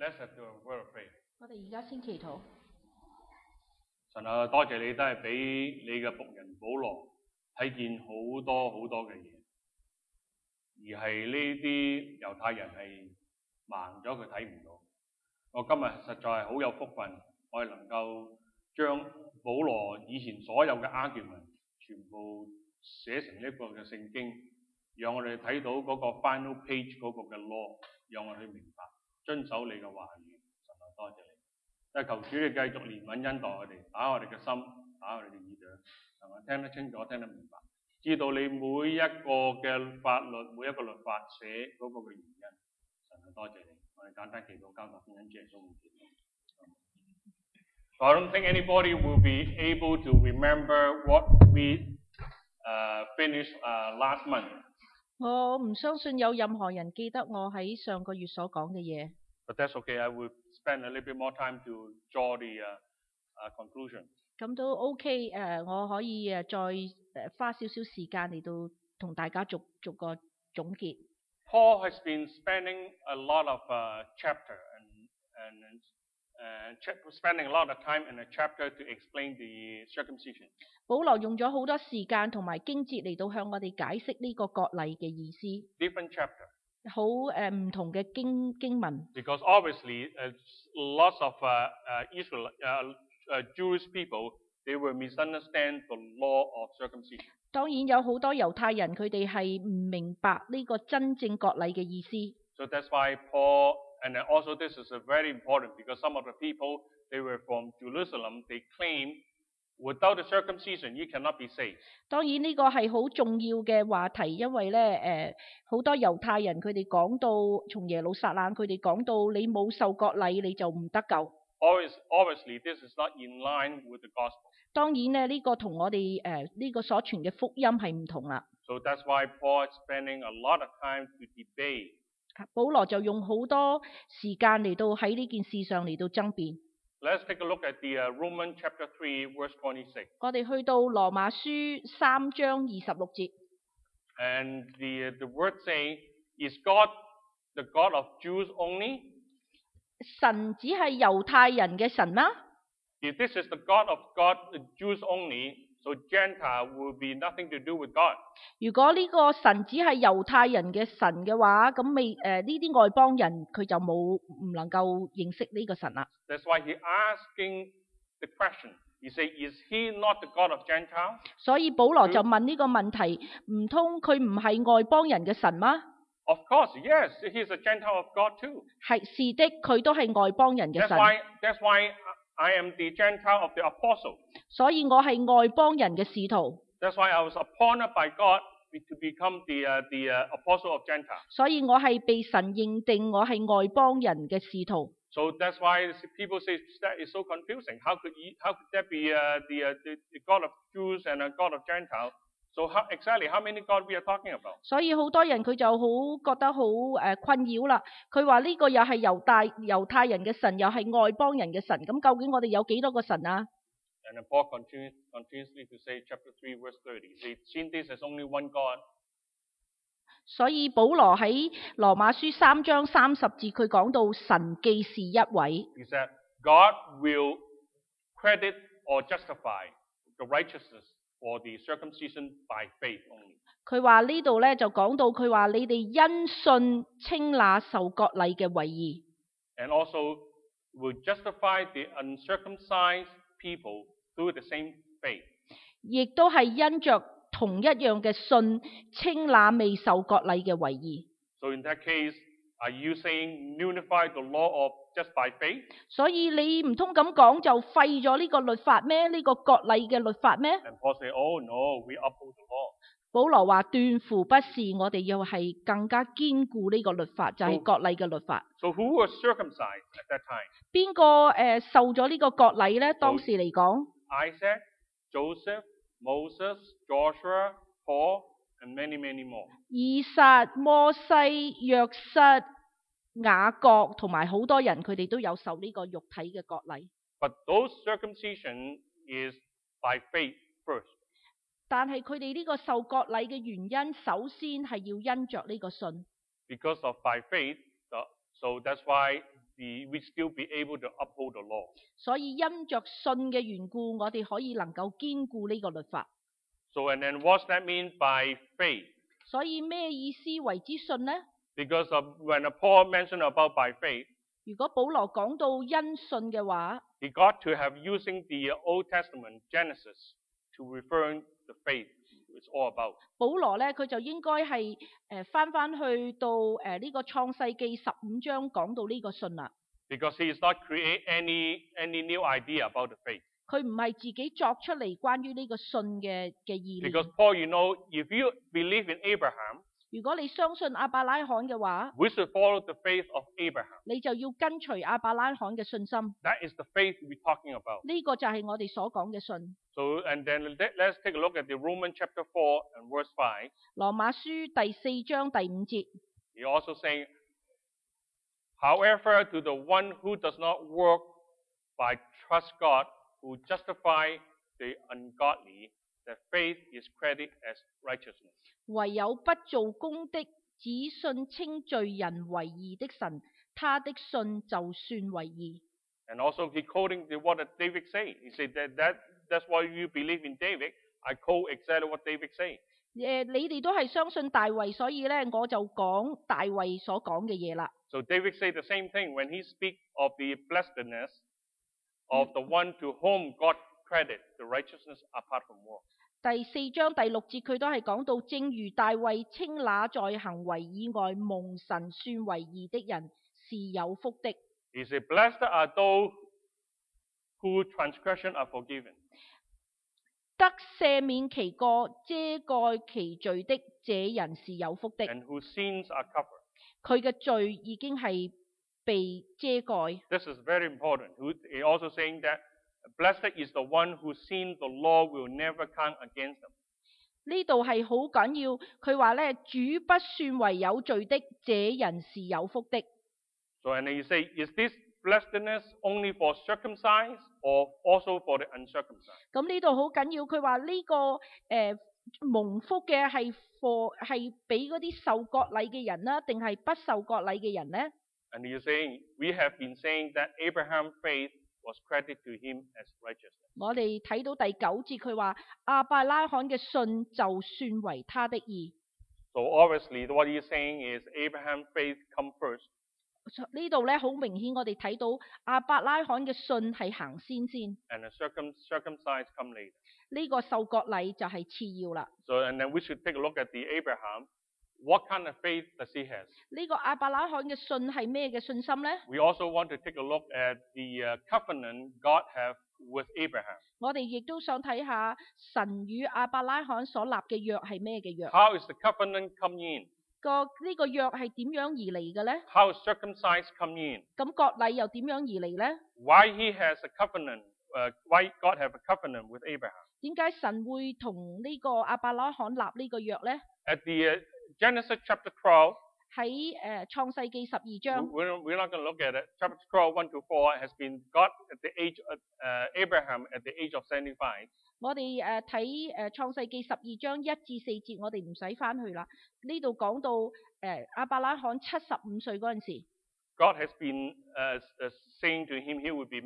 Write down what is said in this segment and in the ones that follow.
Let's have the word of prayer. 我哋而家先祈禱。 神啊，多謝你都係俾你嘅僕人保羅睇見好多好多嘅嘢，而係呢啲猶太人係盲咗，佢睇唔到。我今日實在係好有福分，我係能夠將保羅以前所有嘅 argument 全部寫成一個嘅聖經，讓我哋睇到嗰個 final page 嗰個嘅 law， 讓我哋去明白遵守你嘅話語。神啊，多謝你！但係求主你繼續憐憫恩待我哋，打我哋嘅心，打我哋嘅耳朵，能夠聽得清楚，聽得明白，知道你每一個嘅法律，每一個律法寫嗰個嘅原因。神啊，多謝你！我哋簡單祈禱交託恩主耶穌嘅祈禱。So I don't think anybody will be able to remember what we finished last month. 我唔相信有任何人記得我喺上個月所講嘅嘢。 But that's okay. I will spend a little bit more time to draw the conclusion. 咁都 OK， 我可以再花少少時間嚟到同大家逐個總結。 Paul has been spending a lot of chapter spending a lot of time in a chapter to explain the circumcision. 保羅用咗好多時間同埋經節嚟到向我哋解釋呢個割禮嘅意思。 Different chapter. 好唔同嘅經文。 Because obviously, lots of Jewish people they will misunderstand the law of circumcision. 當然有好多猶太人佢哋係唔明白呢個真正割禮嘅意思。 So that's why Paul, and also this is very important because some of the people they were from Jerusalem, they claim without the circumcision you cannot be saved. 當然呢個係好重要嘅話題，因為咧好多猶太人佢哋講到從耶路撒冷，佢哋講到你冇受割禮你就唔得救。 Obviously, this is not in line with the gospel. 當然咧呢個同我哋呢個所傳嘅福音係唔同啦。 So that's why Paul is spending a lot of time to debate. 保羅就用好多時間嚟到喺呢件事上嚟到爭辯。 Let's take a look at the Romans chapter 3, verse 26. 我哋去到羅馬書3章26節。 And the word saying, is God the God of Jews only? 神只係猶太人嘅神嗎？ If this is the God of the Jews only, so Gentile will be nothing to do with God. 如果呢個神只係猶太人嘅神嘅話，咁呢啲外邦人佢就唔能夠認識呢個神啦。 That's why he asking the question. He say, is he not the God of Gentile? 所以保羅就問呢個問題，唔通佢唔係外邦人嘅神嗎？ Of course, yes, he is a Gentile of God too. 係的，佢都係外邦人嘅神。 That's why I am the Gentile of the apostle. 所以我係外邦人嘅使徒。 That's why I was appointed by God to become the apostle of Gentile. 所以我係被神認定我係外邦人嘅使徒。 So that's why people say that is so confusing. How could that be the God of Jews and a God of Gentiles? So how many God we are talking about? 所以好多人佢就好覺得好困擾啦。佢話呢個又係猶太人嘅神，又係外邦人嘅神。咁究竟我哋有幾多個神啊？ And then Paul continuously to say, chapter 3, verse 30. He seen this as only one God. 所以保羅喺羅馬書3章30節，佢講到神既是一位。 He said, God will credit or justify the righteousness for the circumcision by faith only. 佢話呢度咧就講到，佢話你哋因信稱那受割禮嘅為義。 And also will justify the uncircumcised people through the same faith. 亦都係因着同一樣嘅信稱那未受割禮嘅為義。 So in that case, are you saying nullify the law of just by faith? 所以你唔通咁講就廢咗呢個律法咩？呢個割禮嘅律法咩？ And Paul say, oh no, we uphold the law. 保羅話斷乎不是，我哋要係更加堅固呢個律法，就係割禮嘅律法。 So who was circumcised at that time? 邊個受咗呢個割禮呢？當時嚟講 Isaac, Joseph, Moses, Joshua, Paul, and many, many more. 以撒、摩西、約瑟、雅各同埋好多人，佢哋都有受呢個肉體嘅割禮。 But those circumcision is by faith first. 但係佢哋呢個受割禮嘅原因，首先係要因着呢個信。 Because of by faith, so that's why we still be able to uphold the law. 所以因着信嘅緣故，我哋可以能夠堅固呢個律法。 So and then what's that mean by faith? 所以咩意思為之信呢？ Because when Paul mentioned about by faith, 如果保羅講到因信嘅話， he got to have using the Old Testament Genesis to refer the faith it's all about. 保羅咧佢就應該係翻去到呢個創世記15章講到呢個信啦。 Because he is not create any new idea about the faith. 佢唔係自己作出嚟關於呢個信嘅意念。 Because Paul, if you believe in Abraham, 如果你相信亞伯拉罕嘅話， we should follow the faith of Abraham. 你就要跟隨亞伯拉罕嘅信心。 That is the faith we're talking about. 呢個就係我哋所講嘅信。 So and then let's take a look at the Romans chapter 4 and verse 5. 羅馬書第4章第5節， He also saying, however, to the one who does not work by trust God, who justify the ungodly, that faith is credited as righteousness. 唯有不做工的，只信稱罪人為義的神，他的信就算為義。 And also he quoting what David said. He said that's why you believe in David. I quote exactly what David said. 你哋都係相信大衛，所以咧我就講大衛所講嘅嘢啦。 So David said the same thing when he speaks of the blessedness of the one to whom God credit the righteousness apart from work. 第4章第6節佢都係講到，正如大衛稱那在行為以外蒙神算為義的人是有福的。 He said, blessed are those whose transgression are forgiven. 得赦免其過、遮蓋其罪的，這人是有福的。 And whose sins are covered. 佢嘅罪已經係被遮蓋。 This is very important. He also saying that blessed is the one whose sin the Lord will never count against them. 呢度係好緊要，佢話咧，主不算為有罪的，這人是有福的。 So and then you say, is this blessedness only for circumcised or also for the uncircumcised? 咁呢度好緊要，佢話呢個蒙福嘅係俾嗰啲受割禮嘅人啦，定係不受割禮嘅人呢？ And he's saying, we have been saying that Abraham's faith was credited to him as righteousness. 我哋睇到第9節，佢話亞伯拉罕嘅信就算為他的義。 So obviously what he's saying is Abraham's faith come first. 呢度咧好明顯，我哋睇到亞伯拉罕嘅信係行先， And the circumcised come later. 呢個受割禮就係次要啦。 So and then we should take a look at the Abraham. What kind of faith does he have? 呢個亞伯拉罕嘅信係咩嘅信心呢？ We also want to take a look at the covenant God have with Abraham. 我哋亦都想睇下神與亞伯拉罕所立嘅約係咩嘅約？ How is the covenant come in? 呢個約係點樣而嚟嘅呢？ How is circumcised come in? 咁割禮又點樣而嚟呢？ Why he has a covenant? Why God have a covenant with Abraham? 點解神會同呢個亞伯拉罕立呢個約呢？ At the Genesis chapter 12, 喺創世記12章， we're not going to look at it. Chapter 12, 1 to 4 has been God at the age of Abraham at the age of 75. 我哋睇創世記12章1至4節，我哋唔使翻去啦。呢度講到亞伯拉罕75歲嗰陣時， God has been saying to him, he would be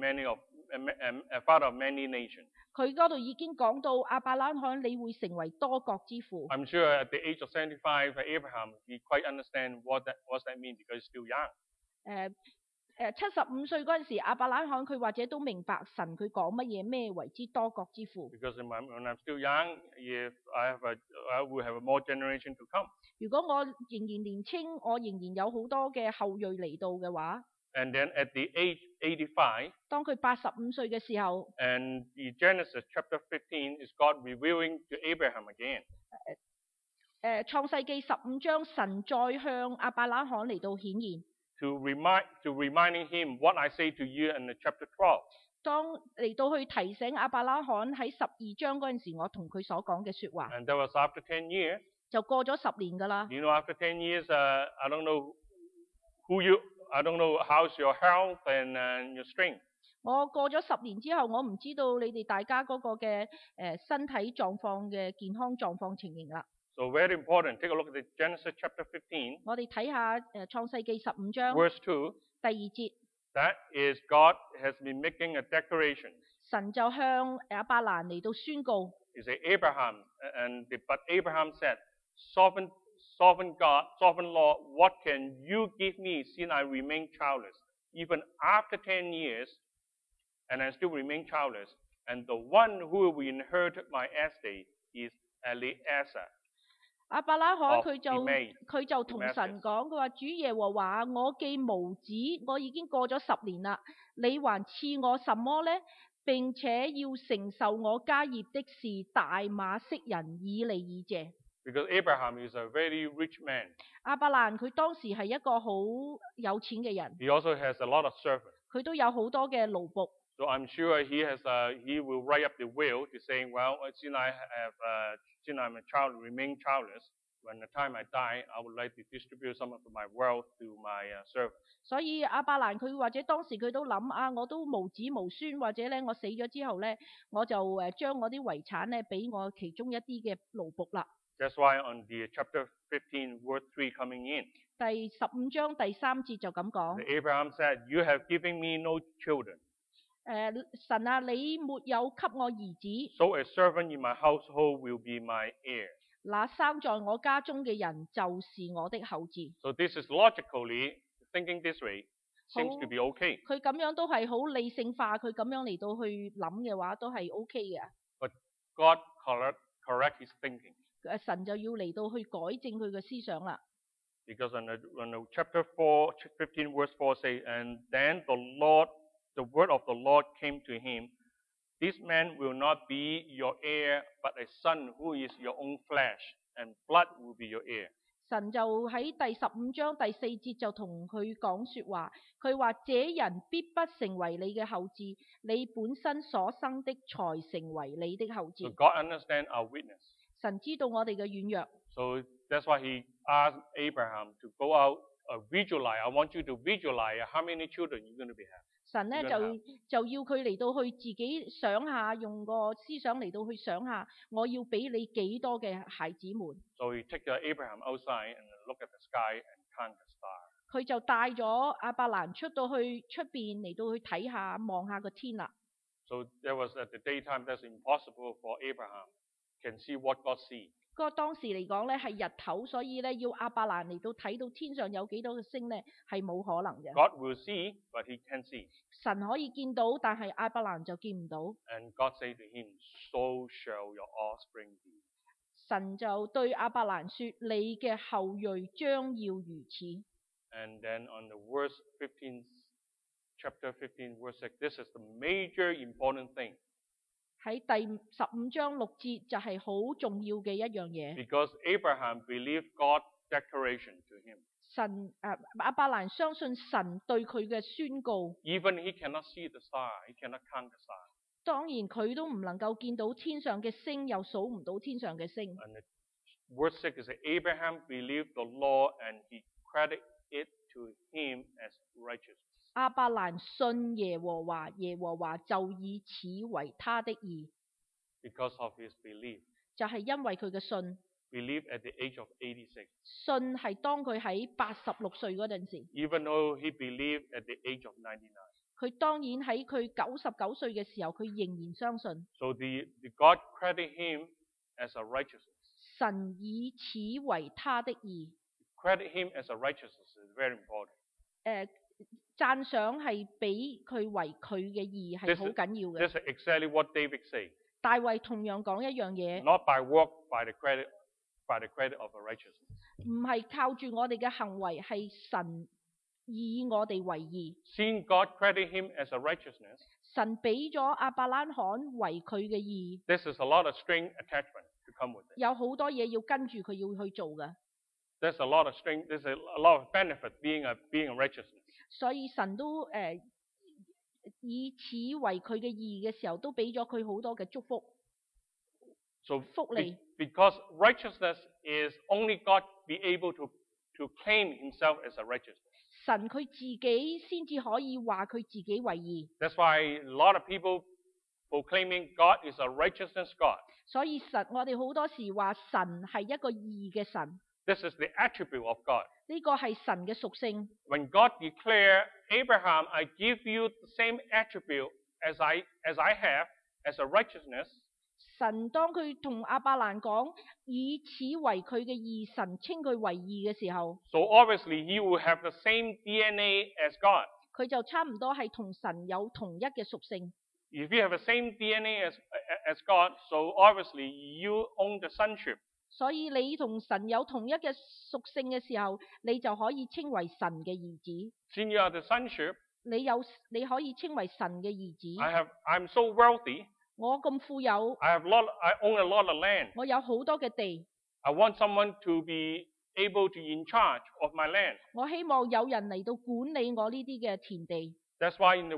a father of many nations. 佢嗰度已經講到亞伯拉罕你會成為多國之父。 I'm sure at the age of 75, Abraham, he quite understand what that means because he's still young. 75歲嗰陣時，亞伯拉罕佢或者都明白神佢講乜嘢，咩為之多國之父。 Because when I'm still young, if I will have a more generation to come. 如果我仍然年青，我仍然有好多嘅後裔嚟到嘅話， And then at the age 85, 當佢85歲嘅時候， and the Genesis chapter 15 is God revealing to Abraham again. 創世記15章，神再向亞伯拉罕嚟到顯現。 To reminding him what I say to you in the chapter 12. 當嚟到去提醒亞伯拉罕喺12章嗰陣時，我同佢所講嘅説話， And that was after 10 years. 就過咗10年㗎啦。 You know, after 10 years, I don't know how's your health and your strength. 我過咗10年之後，我唔知道你哋大家嗰個嘅身體狀況嘅健康狀況情形啦。 So very important. Take a look at the Genesis chapter 15, 我哋睇下創世記15章 verse 2. 第2節， That is, God has been making a declaration. 神就向亞伯蘭嚟到宣告。 He said, Abraham, but Abraham said, Sovereign God, Sovereign Lord, what can you give me since I remain childless? Even after 10 years, and I still remain childless, and the one who will inherit my estate is Eliezer. 亞伯拉罕佢就 Damascus 同神講，佢話主耶和華，我既無子，我已經過咗10年啦，你還賜我什麼呢？並且要承受我家業的是大馬色人以利以謝。 Because Abraham is a very rich man. 亞伯蘭佢當時係一個好有錢嘅人， He also has a lot of servants. 佢都有好多嘅奴僕。 So I'm sure he will write up the will to say, well, since I'm a child, remain childless, when the time I die, I would like to distribute some of my wealth to my servants. 所以亞伯蘭佢或者當時佢都諗啊，我都無子無孫，或者咧我死咗之後咧，我就將我啲遺產咧俾我其中一啲嘅奴僕啦。 That's why on the chapter 15, verse 3 coming in, 第15章第3節就咁講。 Abraham said, you have given me no children. 神啊，你沒有給我兒子， So a servant in my household will be my heir. 那生在我家中嘅人就是我的後嗣。 So this is logically, thinking this way, seems to be okay. 佢咁樣都係好理性化，佢咁樣嚟到去諗嘅話都係 OK 嘅。 But God correct his thinking. 神就要嚟到去改正佢嘅思想啦。 Because on the chapter 15 verse 4 says, and then the word of the Lord came to him, this man will not be your heir, but a son who is your own flesh, and blood will be your heir. 神就喺第15章第4節就同佢講說話，佢話這人必不成為你嘅後嗣，你本身所生的才成為你的後 So 嗣。 God understands our weakness. 神知道我哋嘅軟弱， So that's why he asked Abraham to go out, visualize. I want you to visualize how many children you're going to be having. 神咧就要佢嚟到去自己想下，用個思想嚟到去想下，我要俾你幾多嘅孩子們。 So he took Abraham outside and look at the sky and count the stars. 佢就帶咗亞伯蘭出到去出邊嚟到去睇下望下個天啦。 So there was at the daytime that's impossible for Abraham can see what God sees. 嗰個當時嚟講咧係日頭，所以咧要亞伯蘭嚟到睇到天上有幾多個星咧係冇可能嘅。 God will see, but he can't see. 神可以見到，但係亞伯蘭就見唔到。 And God said to him, so shall your offspring be. 神就對亞伯蘭說：你嘅後裔將要如此。 And then on the chapter 15, verse 6, this is the major important thing. 喺第15章6節就係好重要嘅一樣嘢。 Because Abraham believed God's declaration to him. 亞伯蘭相信神對佢嘅宣告。 Even he cannot see the star, he cannot count the star. 當然佢都唔能夠見到天上嘅星，又數唔到天上嘅星。 And verse 6 is that Abraham believed the law and he credited it to him as righteousness. 亞伯蘭信耶和華，耶和華就以此為他的義。 Because of his belief. 就係因為佢嘅信。 Belief at the age of 86. 信係當佢喺86歲嗰陣時。 Even though he believed at the age of 99. 佢當然喺佢99歲嘅時候，佢仍然相信。 So the God credit him as a righteousness. 神以此為他的義。 Credit him as a righteousness is very important. 讚賞係俾佢為佢嘅義係好緊要嘅。 This is exactly what David said. 大衛同樣講一樣嘢。 Not by work, by the credit of a righteousness. 唔係靠住我哋嘅行為，係神以我哋為義。 Seeing God credit him as a righteousness. 神俾咗亞伯拉罕為佢嘅義。 This is a lot of string attachment to come with it. 有好多嘢要跟住佢要去做嘅。 There's a lot of string. There's a lot of benefit being a righteousness. 所以神都以此為佢嘅義嘅時候，都俾咗佢好多嘅祝福。 So 福利。 because righteousness is only God be able to claim himself as a righteousness. 神佢自己先至可以話佢自己為義。 That's why a lot of people proclaiming God is a righteousness God. 所以我哋好多時話神係一個義嘅神。 This is the attribute of God. 呢個係神嘅屬性。 When God declared, Abraham, I give you the same attribute as I have, as a righteousness, 神當佢同亞伯蘭講以此為佢嘅義，神稱佢為義嘅時候， so obviously he will have the same DNA as God. 佢就差唔多係同神有同一嘅屬性。 If you have the same DNA as God, so obviously you own the sonship. 所以你同神有同一嘅屬性嘅時候，你就可以稱為神嘅兒子。 Since you are the sonship, 你可以稱為神嘅兒子。 I'm so wealthy. 我咁富有， I own a lot of land. 我有好多嘅地， I want someone to be able to in charge of my land. 我希望有人嚟到管理我呢啲嘅田地。 That's why in the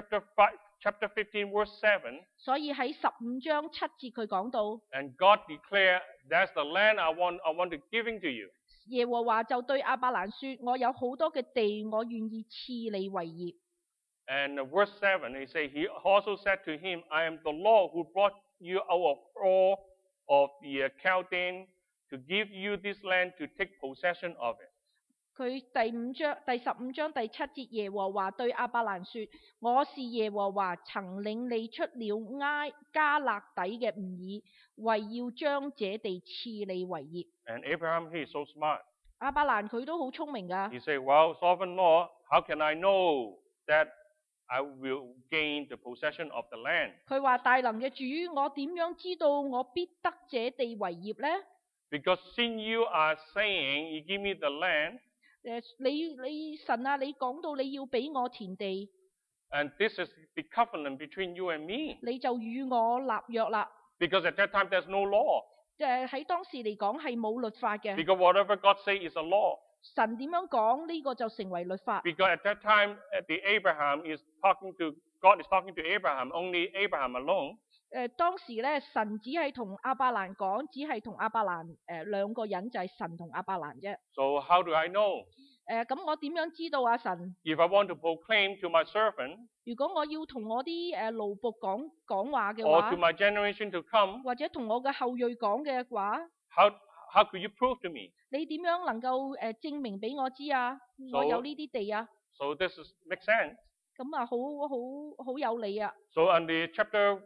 chapter 15, verse 7, 所以喺15章7節佢講到， and God declared, that's the land I want to giving to you. 耶和華就對亞伯蘭說：我有好多嘅地，我願意賜你為業。 And verse 7, he also said to him, I am the Lord who brought you out of all of the Chaldean to give you this land to take possession of it. 佢第15章第7節，耶和華對亞伯蘭說：我是耶和華，曾領你出了加勒底嘅吾珥，為要將這地賜你為業。 And Abraham, he is so smart. 亞伯蘭佢都好聰明㗎。 He said, well, sovereign Lord, how can I know that I will gain the possession of the land? 佢話：大能嘅主，我點樣知道我必得這地為業呢？ Because since you are saying you give me the land, 你神啊，你講到你要俾我田地， and this is the covenant between you and me. 你就與我立約啦。 Because at that time there's no law. 喺當時嚟講係冇律法嘅。 Because whatever God say is a law. 神點樣講呢個就成為律法。 Because at that time, God is talking to Abraham, only Abraham alone. 當時咧，神只係同亞伯蘭講，只係同亞伯蘭兩個人，就係神同亞伯蘭啫。 So how do I know? 咁我點樣知道啊？神， If I want to proclaim to my servant 如果我要同我啲奴僕講話嘅 or 話 to，my generation to come, 或者同我嘅後裔講嘅話， how could you prove to me? 你點樣能夠證明俾我知啊？ So- 我有呢啲地啊， So this makes sense. 咁啊好有理啊。 So on the chapter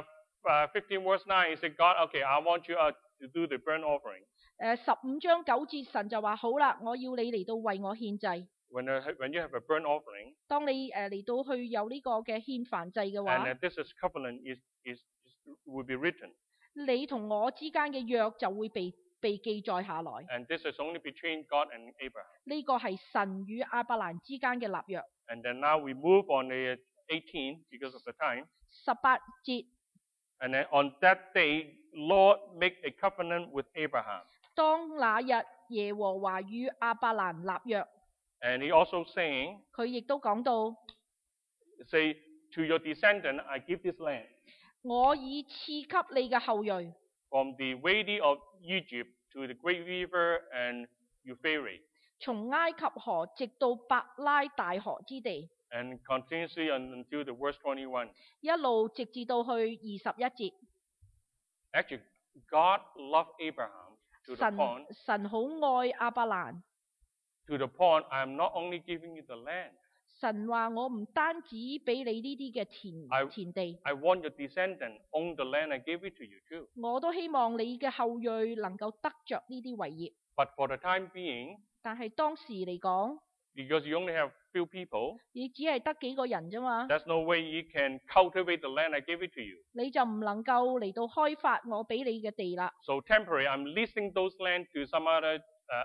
15 verse 9, he said, God, okay, I want you to do the burnt offering. 15章9節，神就話好啦，我要你嚟到為我獻祭。 When you have a burnt offering, 當你嚟到去有呢個嘅獻燔祭嘅話， and this is covenant will be written. 你同我之間嘅約就會被記載下來。 And this is only between God and Abraham. 呢個係神與亞伯蘭之間嘅立約。 And then now we move on the 18 because of the time. 18節， And then on that day, Lord make a covenant with Abraham. 當那日耶和華與亞伯蘭立約， And he also saying, 佢亦都講到： say, to your descendant, I give this land. 我已賜給你嘅後裔， From the Wadi of Egypt to the great river and Euphrates. 從埃及河直到伯拉大河之地， And continuously until the verse 21. 一路直至到去21節。 Actually, God loved Abraham to the 神 point, 神好愛亞伯蘭， I am not only giving you the land, 神話我唔單止俾你呢啲嘅 I- 田地， I want your descendant own the land I gave it to you too. 我都希望你嘅後裔能夠得着呢啲為業。 But for the time being, 但係當時嚟講， because you only have few people, 你只係得幾個人啫嘛， there's no way you can cultivate the land I gave it to you. 你就唔能夠嚟到開發我俾你嘅地啦。 So temporary, I'm leasing those land to some other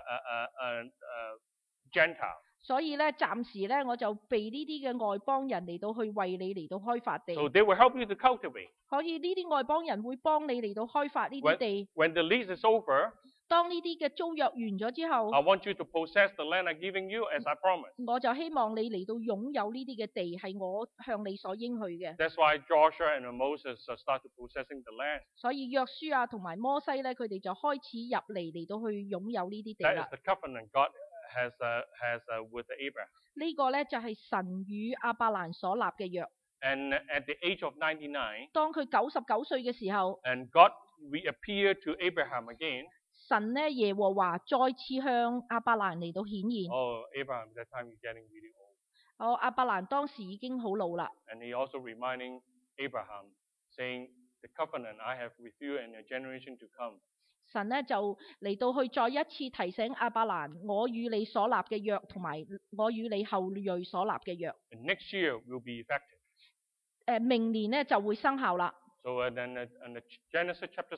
Gentile. 所以咧，暫時咧，我就被呢啲嘅外邦人嚟到去為你嚟到開發地。 So they will help you to cultivate. 可以呢啲外邦人會幫你嚟到開發呢啲地。 When the lease is over, 當呢啲嘅租約完咗之後， I want you to possess the land I'm giving you as I promised. 我就希望你嚟到擁有呢啲嘅地，係我向你所應許嘅。 That's why Joshua and Moses started possessing the land. 所以約書亞同埋摩西咧，佢哋就開始入嚟嚟到去擁有呢啲地 That 啦 is。the covenant God has with Abraham. 呢個咧就係神與亞伯蘭所立嘅約。 And at the age of 99, 當佢99歲嘅時候， and God reappeared to Abraham again, 神呢耶和華再次向亞伯蘭嚟到顯現。 Oh, Abraham, that time he's getting really old. 亞伯蘭當時已經好老啦。 And he also reminding Abraham, saying, the covenant I have with you and your generation to come. 神呢就嚟到去再一次提醒亞伯蘭，我與你所立嘅約，同埋我與你後裔所立嘅約。 And next year will be effective. 明年呢就會生效啦。 So then in the Genesis chapter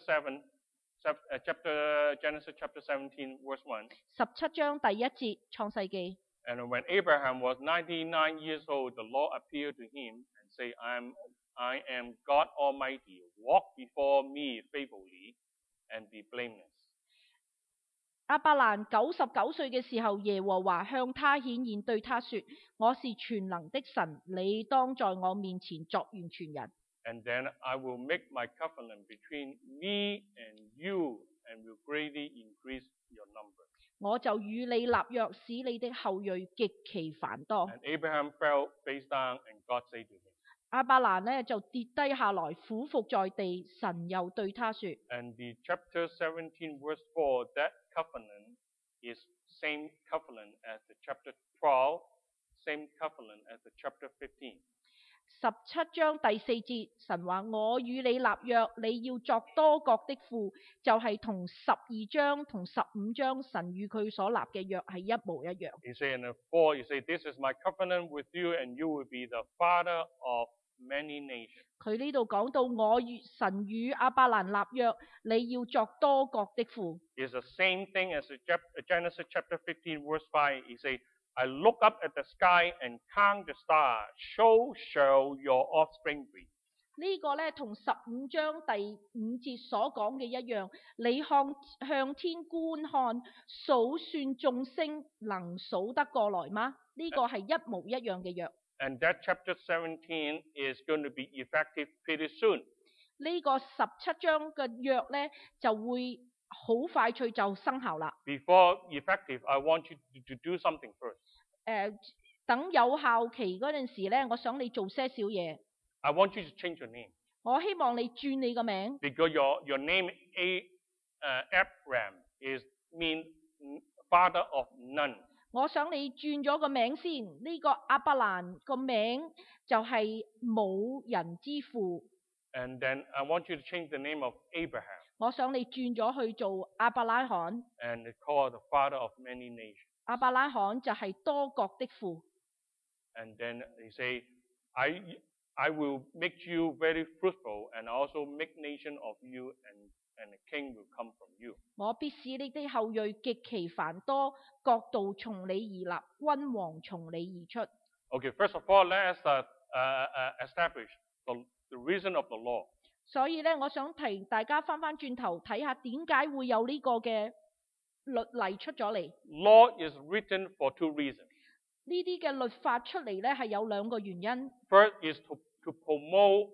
17, verse 1. 17章第1節創世記。 And when Abraham was 99 years old, the Lord appeared to him and said, I am God Almighty. Walk before me faithfully and be blameless. 亞伯蘭99歲嘅時候，耶和華向他顯現，對他說：我是全能的神，你當在我面前作完全人。 And then I will make my covenant between me and you and will greatly increase your number. 我就與你立約，使你的後裔極其繁多。 And Abraham fell face down and God said to him. 亞伯蘭呢就跌低下來，俯伏在地，神又對他說。 And the chapter 17 verse 4, that covenant is same covenant as the chapter 12, same covenant as the chapter 15. 17章第4節，神話我與你立約，你要作多國的父，就係同12章同15章神與佢所立嘅約係一模一樣。 He said in the 4, he said, this is my covenant with you and you will be the father of many nations. 佢呢度講到神與亞伯蘭立約，你要作多國的父。 It's the same thing as Genesis chapter 15 verse 5. He said, I look up at the sky and count the stars, so shall your offspring be. 呢個呢同15章第5節所講嘅一樣，你向天觀看，數算眾星，能數得過來嗎？呢個係一模一樣嘅約。 And that chapter 17 is going to be effective pretty soon. 呢個17章嘅約呢就會好快脆就生效啦。 Before effective, I want you to do something first. 等有效期嗰陣時呢，我想你做些少嘢。 I want you to change your name. 我希望你轉你個名， Because your name Abraham is mean father of none. 我想你轉咗個名先。呢個亞伯蘭個名就係冇人之父。 And then I want you to change the name of Abraham 我想你轉咗去做亞伯拉罕。 and call the father of many nations. 亞伯拉罕就係多國的父。 And then he say, I will make you very fruitful and also make nation of you and a king will come from you. 我必使你的後裔極其繁多，國度從你而立，君王從你而出。 Okay, first of all, let us establish the reason of the law. 所以呢，我想提大家翻轉頭睇下點解會有呢個嘅律例出咗嚟。 Law is written for two reasons. 呢啲嘅律法出嚟呢係有兩個原因。 First is to promote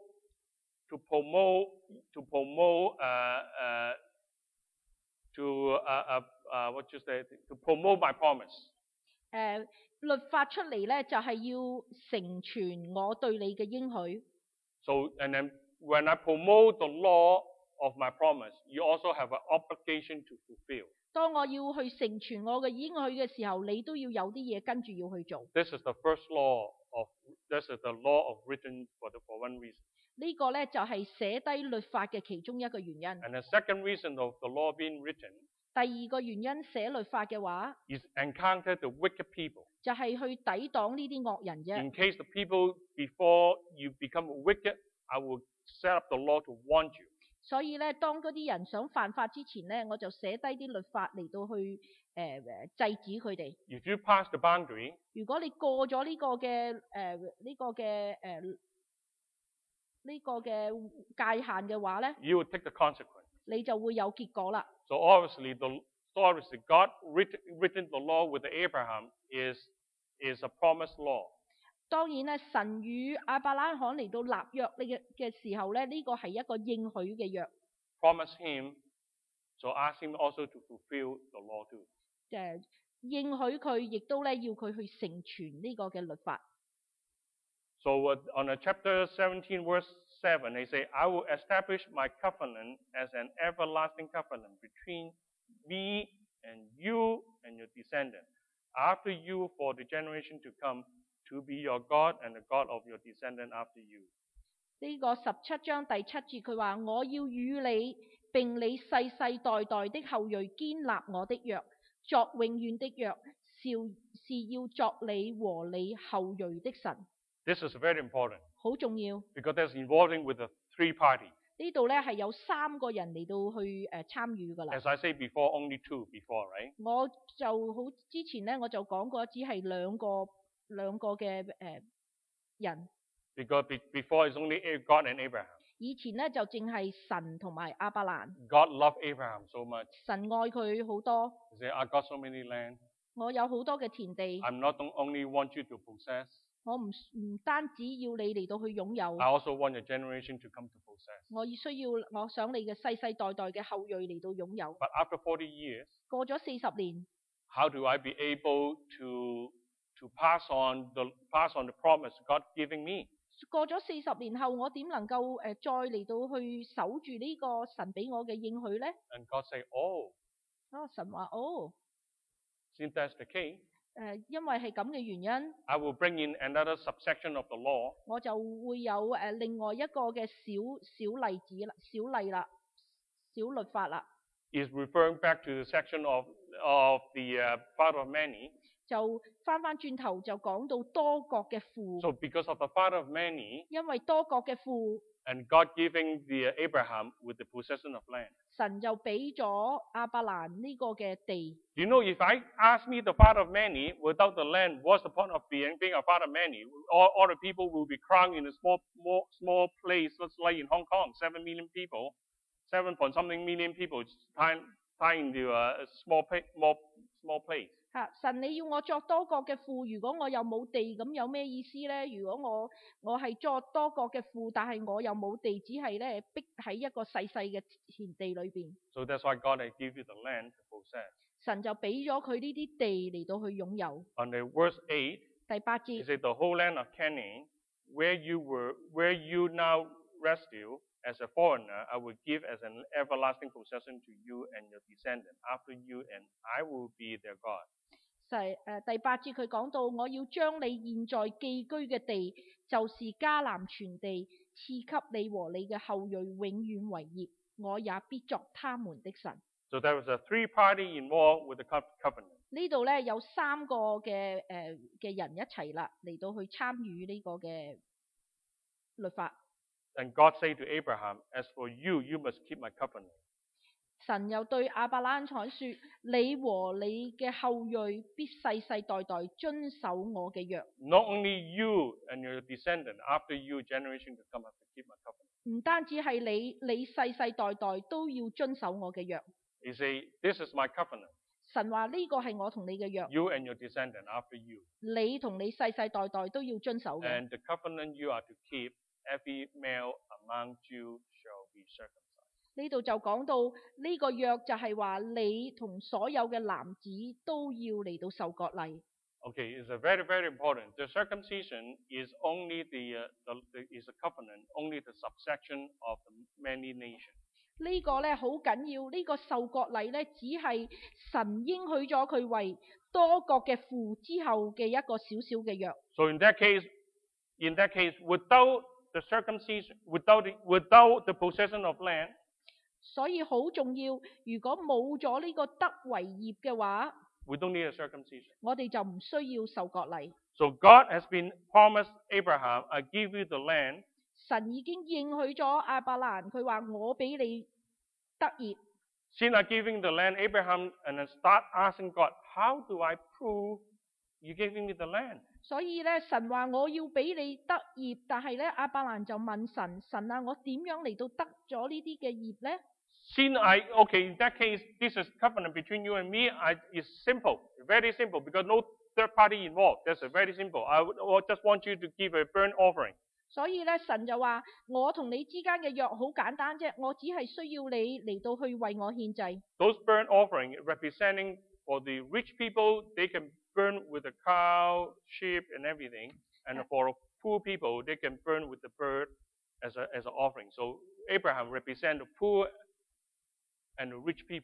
my promise. 律法出嚟呢就係要成全我對你嘅應許。 So and then when I promote the law of my promise, you also have an obligation to fulfill. 當我要去成全我嘅應許嘅時候，你都要有啲嘢跟住要去做。 This is the first law this is the law of written for one reason. 呢個呢就係寫低律法嘅其中一個原因。 And the second reason of the law being written 第二個原因寫律法嘅話， is encounter the wicked people. 就係去抵擋呢啲惡人啫。 In case the people before you become wicked, I will set up the law to warn you. 所以呢，當嗰啲人想犯法之前呢，我就寫低啲律法嚟到去制止佢哋。 If you pass the boundary, 如果你過咗呢個嘅界限嘅話呢， you will take the consequence. 你就會有結果啦。 So obviously, God written the law with Abraham is a promised law. 當然咧，神與亞伯拉罕嚟到立約嘅時候咧，呢個係一個應許嘅約。 Promise him, so ask him also to fulfill the law too. 應許佢，亦都咧要佢去成全呢個嘅律法。 So on chapter 17, verse 7, they say, I will establish my covenant as an everlasting covenant between me and you and your descendant after you for the generation to come to be your God and the God of your descendant after you. 呢個17章第7節佢話：我要與你並你世世代代的後裔堅立我的約，作永遠的約，是要作你和你後裔的神。 This is very important 好重要。 because that's involving with the three parties. 呢度咧係有3個人嚟到去參與㗎啦。 As I said before, only two before, right? 我就好之前咧我就講過，只係兩個嘅人。 Because before it's only God and Abraham. 以前咧就淨係神同埋亞伯蘭。 God loved Abraham so much. 神愛佢好多。 He said, I got so many land. 我有好多嘅田地。 I'm not only want you to possess. 我唔單止要你嚟到去擁有。 I also want your generation to come to possess. 我想你嘅世世代代嘅後裔嚟到擁有。 But after 40 years, 過咗40年， how do I be able to pass on the promise God giving me? 過咗40年後，我點能夠再嚟到去守住呢個神俾我嘅應許呢？ And God say, oh, 神話 since that's the case, 因為係咁嘅原因， I will bring in another subsection of the law. 我就會有另外一個嘅小例子啦、小律法啦。 Is referring back to the section of the father of many. 就翻轉頭就講到多國嘅父。 So because of the father of many, 因為多國嘅父， and God giving the Abraham with the possession of land. 神就俾咗亞伯蘭呢個嘅地。 You know, if I ask me the father of many without the land, what's the point of being a father of many? All the people will be crammed in a small place, just like in Hong Kong, 7 million people, 7 point something million people tied into a small place. 神你要我作多國嘅父，如果我又冇地，咁有咩意思呢？如果我係作多國嘅父，但係我又冇地，只係咧逼喺一個細細嘅田地裏邊。 So that's why God has given you the land to possess. 神就俾咗佢呢啲地嚟到去擁有。 On the verse 8, 第8 he 節， said, the whole land of Canaan, where you now reside as a foreigner, I will give as an everlasting possession to you and your descendants after you, and I will be their God. 第8節佢講到，我要將你現在寄居嘅地，就是迦南全地，賜給你和你嘅後裔永遠為業，我也必作他們的神。 So there was a three-party involved with the covenant. 呢度咧有3個嘅人一齊啦，嚟到去參與呢個嘅律法。 And God said to Abraham, as for you, you must keep my covenant. 神又對亞伯蘭說：你和你嘅後裔必世世代代遵守我嘅約。 Not only you and your descendant after you, generation to come, have to keep my covenant. 唔單止係你世世代代都要遵守我嘅約。 He said, this is my covenant. 神話呢個係我同你嘅約， You and your descendant after you. 你同你世世代代都要遵守嘅。 And the covenant you are to keep, every male among you shall be circumcised. 呢度就講到呢個約就係話你同所有嘅男子都要嚟到受割禮。 Okay, it's a very, very important. The circumcision is only is a covenant, only the subsection of the many nations. 呢個咧好緊要，呢個受割禮咧只係神應許咗佢為多國嘅父之後嘅一個小小嘅約。 So in that case, without the circumcision, without the possession of land, 所以好重要，如果冇咗呢個得為業嘅話， we don't need a circumcision. 我哋就唔需要受割禮。 So God has been promised Abraham, I give you the land. 神已經應許咗亞伯蘭，佢話我俾你得業。 Since I giving the land, Abraham and then start asking God, how do I prove you giving me the land? 所以咧，神話我要俾你得業，但係咧，亞伯蘭就問神：神啊，我點樣嚟到得咗呢啲嘅業咧？ Since in that case, this is covenant between you and me. It's simple, very simple, because no third party involved. That's very simple. I just want you to give a burnt offering. 所以咧，神就話：我同你之間嘅約好簡單啫，我只係需要你嚟到去為我獻祭。 Those burnt offering representing for the rich people, they can burn with the cow, sheep, and everything. And for poor people, they can burn with the bird as an offering. So Abraham represents the poor and the rich people.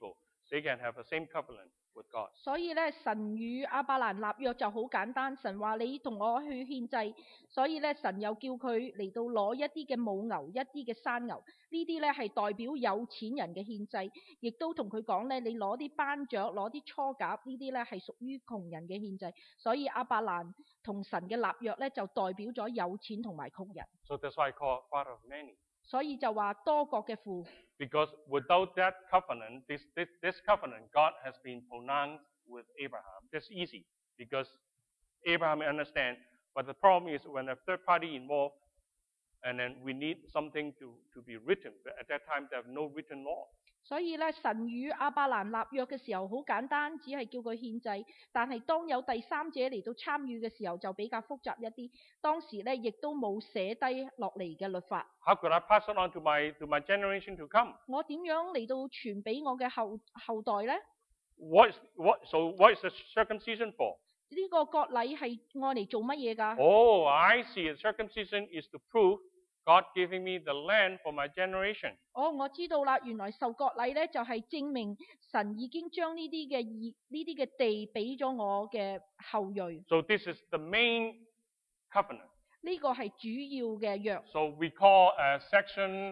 they can have the same covenant with God. 所以咧，神與亞伯蘭立約就好簡單。神話你同我去獻祭，所以咧，神又叫佢嚟到攞一啲嘅母牛、一啲嘅山牛，呢啲咧係代表有錢人嘅獻祭，亦都同佢講咧，你攞啲斑雀、攞啲初鴿，呢啲咧係屬於窮人嘅獻祭。所以亞伯蘭同神嘅立約咧，就代表咗有錢同埋窮人。 So that's why I call Father of many. 所以就話多國嘅父。 Because without that covenant, this covenant, God has been pronounced with Abraham. That's easy because Abraham understand. But the problem is when a third party involved, and then we need something to be written. But at that time, there have no written law. 所以咧，神與亞伯蘭立約嘅時候好簡單，只係叫佢獻祭。但係當有第三者嚟到參與嘅時候，就比較複雜一啲。當時咧，亦都冇寫低落嚟嘅律法。 How could I pass it on to my generation to come? 我點樣嚟到傳俾我嘅後代咧？ What is the circumcision for? 呢個割禮係愛嚟做乜嘢㗎？ Oh, I see. Circumcision is to prove God giving me the land for my generation. 我知道啦，原來受割禮咧就係證明神已經將呢啲嘅地俾咗我嘅後裔。 So this is the main covenant. 呢個係主要嘅約。 So we call section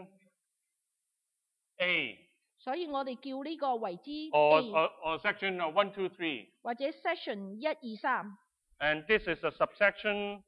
A. 所以我哋叫呢個為之 or section 1, 2, 3. 或者 section 1、2、3。 And this is a subsection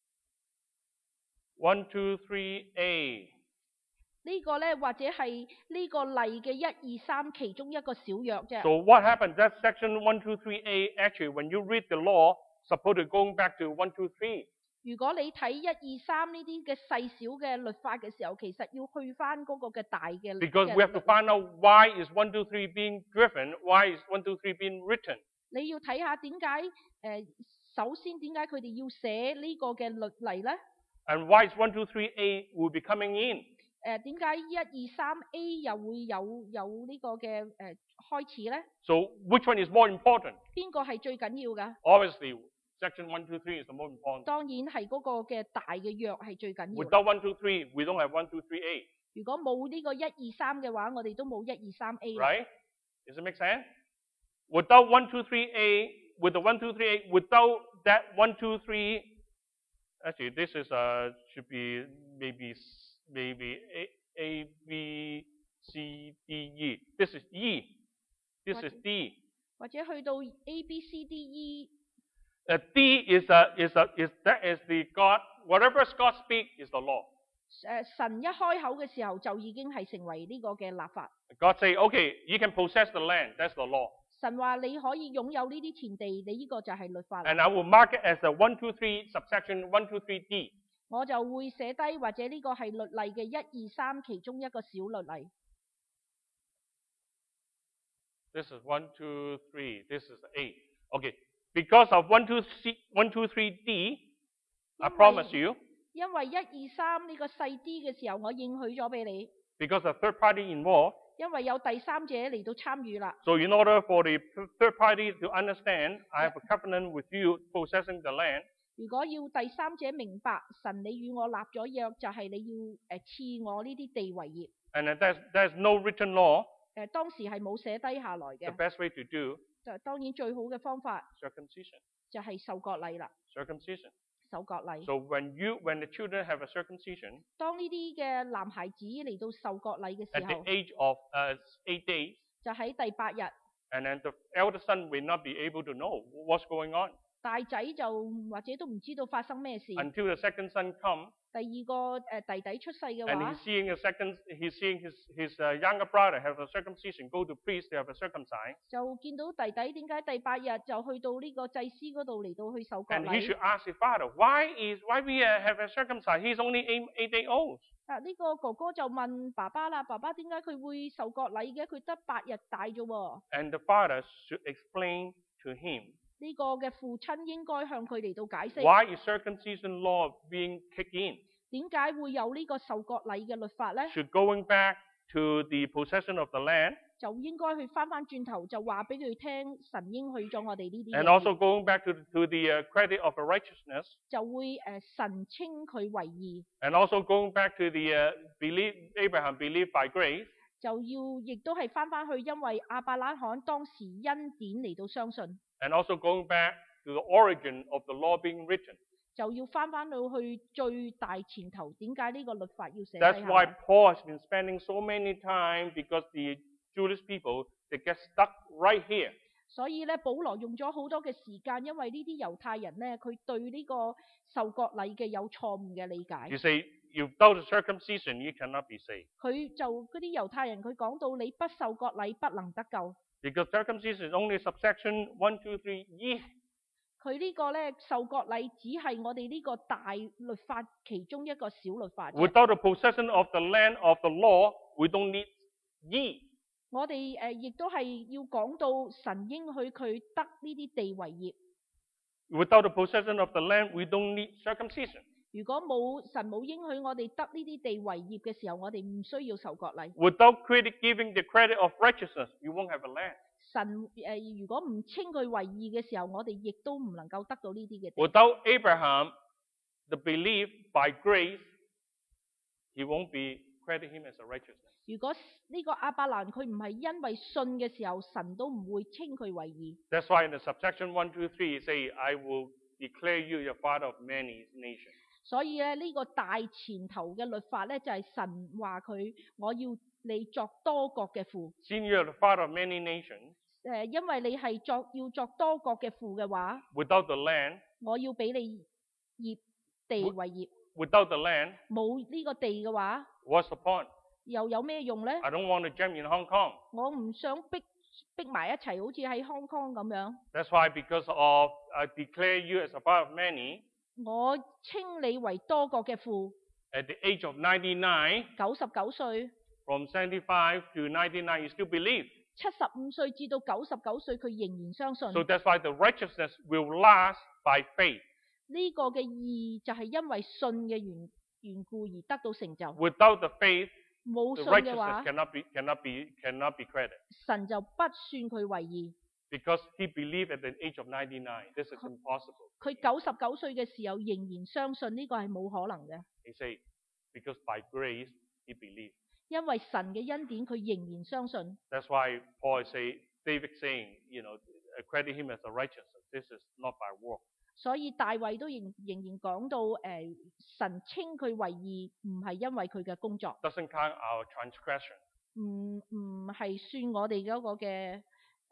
1, 2, 3A. 呢個咧或者係呢個例嘅1、2、3其中一個小約啫。 So what happens? That section 1, 2, 3A, actually, when you read the law, supposed to going back to 1, 2, 3. 如果你睇1、2、3呢啲嘅細小嘅律法嘅時候，其實要去翻嗰個嘅大嘅。 Because we have to find out why is 1, 2, 3 being driven, why is 1, 2, 3 being written. 你要睇下點解首先點解佢哋要寫呢個嘅律例咧？ And why is 1, 2, 3A will be coming in? 點解1、2、3A 又會有呢個嘅開始咧？ So which one is more important? 邊個係最緊要㗎？ Obviously, section 1, 2, 3 is the more important. 當然係嗰個嘅大嘅約係最緊要。 Without 1, 2, 3, we don't have 1, 2, 3A. 如果冇呢個1、2、3嘅話，我哋都冇1、2、3A。 Right? Does it make sense? Without 1, 2, 3A, with the 1, 2, 3A, without that 1, 2, 3, actually this is should be maybe A, B, C, D, E. This is E. This is D. 或者去到 A、B、C、D、E。 D is the God. Whatever God speak is the law. 神一開口嘅時候就已經係成為呢個嘅立法。 God say, okay, you can possess the land. That's the law. 神話你可以擁有呢啲田地，你呢個就係律法啦。 And I will mark it as a 1, 2, 3 subsection 1, 2, 3 D. 我就會寫低或者呢個係律例嘅1、2、3其中一個小律例。 This is 1, 2, 3. This is A. Okay. Because of 1, 2, 3 D, I promise you. 因為1、2、3呢個細啲嘅時候，我應許咗俾你。 Because a third party involved. 因為有第三者嚟到參與啦。 So in order for the third party to understand, I have a covenant with you possessing the land. 如果要第三者明白神你與我立咗約，就係、你要賜我呢啲地為業。 And there's no written law. 當時係冇寫低下來 The 嘅。 best way to do 就當然最好嘅方法 circumcision. 就係受割禮啦。 Circumcision. 受割禮。 So when the children have a circumcision 當呢啲嘅男孩子嚟到受割禮嘅 at 時 the 候， age of 8 days, 就喺第8日， and then the elder son will not be able to know what's going on 大仔就或者都唔知道發生咩事。 until the second son come 第二個弟弟出世嘅 and 話， he's seeing his younger brother have a circumcision, go to priest to have a circumcised, 就見到弟弟點解第8日就去到呢個祭司嗰度嚟到去受割 and he 禮 should。ask his father, why we have a circumcised? He's only 8 days old. 呢個哥哥就問爸爸啦，爸爸點解佢會受割禮嘅？佢得8日大啫喎。 And the father should explain to him 呢個嘅父親應該向佢嚟到解釋， why is circumcision law being kicked in? 點解會有呢個受割禮嘅律法呢？ Should going back to the possession of the land 就應該去翻轉頭，就話俾佢聽，神應許咗我哋呢啲 and 嘢， also going back to the credit of righteousness 就會神稱佢為義， and also going back to the Abraham believed by grace. 就要亦都係翻去，因為亞伯拉罕當時恩典嚟到相信， And also going back to the origin of the law being written. 就要翻到去最大前頭，點解呢個律法要寫低 That's 下 why 來？ Paul has been spending so many time because the Jewish people, they get stuck right here. 所以咧，保羅用咗好多嘅時間，因為呢啲猶太人咧，佢對呢個受割禮嘅有錯誤嘅理 You 解。 say, without the circumcision, you cannot be saved. 佢就嗰啲猶太人，佢講到你不受割禮不能得救。 Because circumcision is only subsection 1, 2, 3, ye. 佢呢個咧受割禮只係我哋呢個大律法其中一個小律法啫。 Without the possession of the land of the law, we don't need ye. 我哋亦都係要講到神應許佢得呢啲地為業。 Without the possession of the land, we don't need circumcision. 如果神冇應許我哋得呢啲地為業嘅時候，我哋唔需要受割禮。 Without giving the credit of righteousness, you won't have a land. 神如果唔稱佢為義嘅時候，我哋亦都唔能夠得到呢啲嘅地。 Without Abraham, the belief by grace, he won't be credit him as a righteousness. 如果呢個亞伯蘭佢唔係因為信嘅時候，神都唔會稱佢為義。 That's why in the subsection 1, 2, 3, he say, I will declare you the father of many nations. 所以咧呢個大前頭嘅律法咧，就係神話佢，我要你作多國嘅父。 Seeing you are the father of many nations, 因為你係要作多國嘅父嘅話， without the land, 我要俾你業地為業。 without the land, 冇呢個地嘅話， what's the point? 又有咩用咧？ I don't want to jam in Hong Kong. 我唔想逼埋一齊，好似喺康康咁樣。 That's why because of I declare you as a father of many, 我稱你為多國嘅父。 at the age of 99, 99歲， from 75 to 99, you still believe. 75歲至到99歲，佢仍然相信。 So that's why the righteousness will last by faith. 呢個嘅義就係因為信嘅緣故而得到成就。 Without the faith, 冇 the 信嘅話， righteousness cannot be credited. 神就不算佢為義。 Because he believed at the age of 99. This is impossible. 佢99歲嘅時候仍然相信呢個係冇可能嘅， He said, because by grace he believed. 因為神嘅恩典佢仍然相信。 That's why Paul David saying, credit him as a righteousness. This is not by work. 所以大衛都仍然講到神稱佢為義，唔係因為佢嘅工作， Doesn't count our transgression. 唔係算我哋嗰個嘅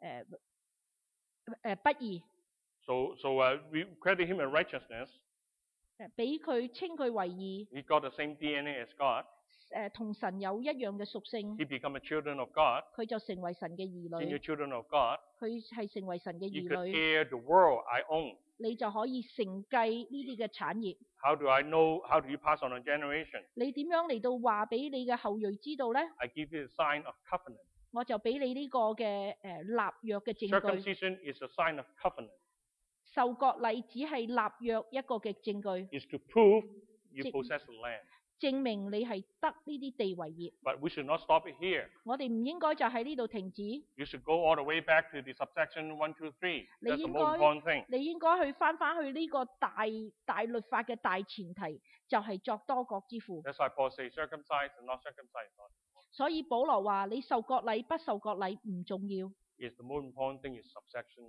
不義。 So we credit him as righteousness. 俾佢稱佢為義， He got the same DNA as God. 同神有一樣嘅屬性， He become a children of God. 佢就成為神嘅兒 Senior 女， children of God. 佢係成為神嘅 You could 兒女， heir the world I own. 你就可以承繼呢啲嘅產業。 How do I know? How do you pass on a generation? 你點樣嚟到話俾你嘅後裔知道呢？ I give you a sign of covenant. 我就俾你呢個嘅立約嘅證據。 Circumcision is a sign of covenant. 受割禮只係立約一個嘅證據， Is to prove you Ch- possess the land. 證明你係得呢啲地為業。 But we should not stop it here. 我哋唔應該就喺呢度停止， You should go all the way back to the subsection 1, 2, 3. That's the 你應 most 該 important thing. 你應該翻去呢個大律法嘅大前提，就係作多國之父。 That's why Paul says circumcised and not circumcised. 所以保羅話：你受割禮不受割禮唔重要， Is the most important thing is subsection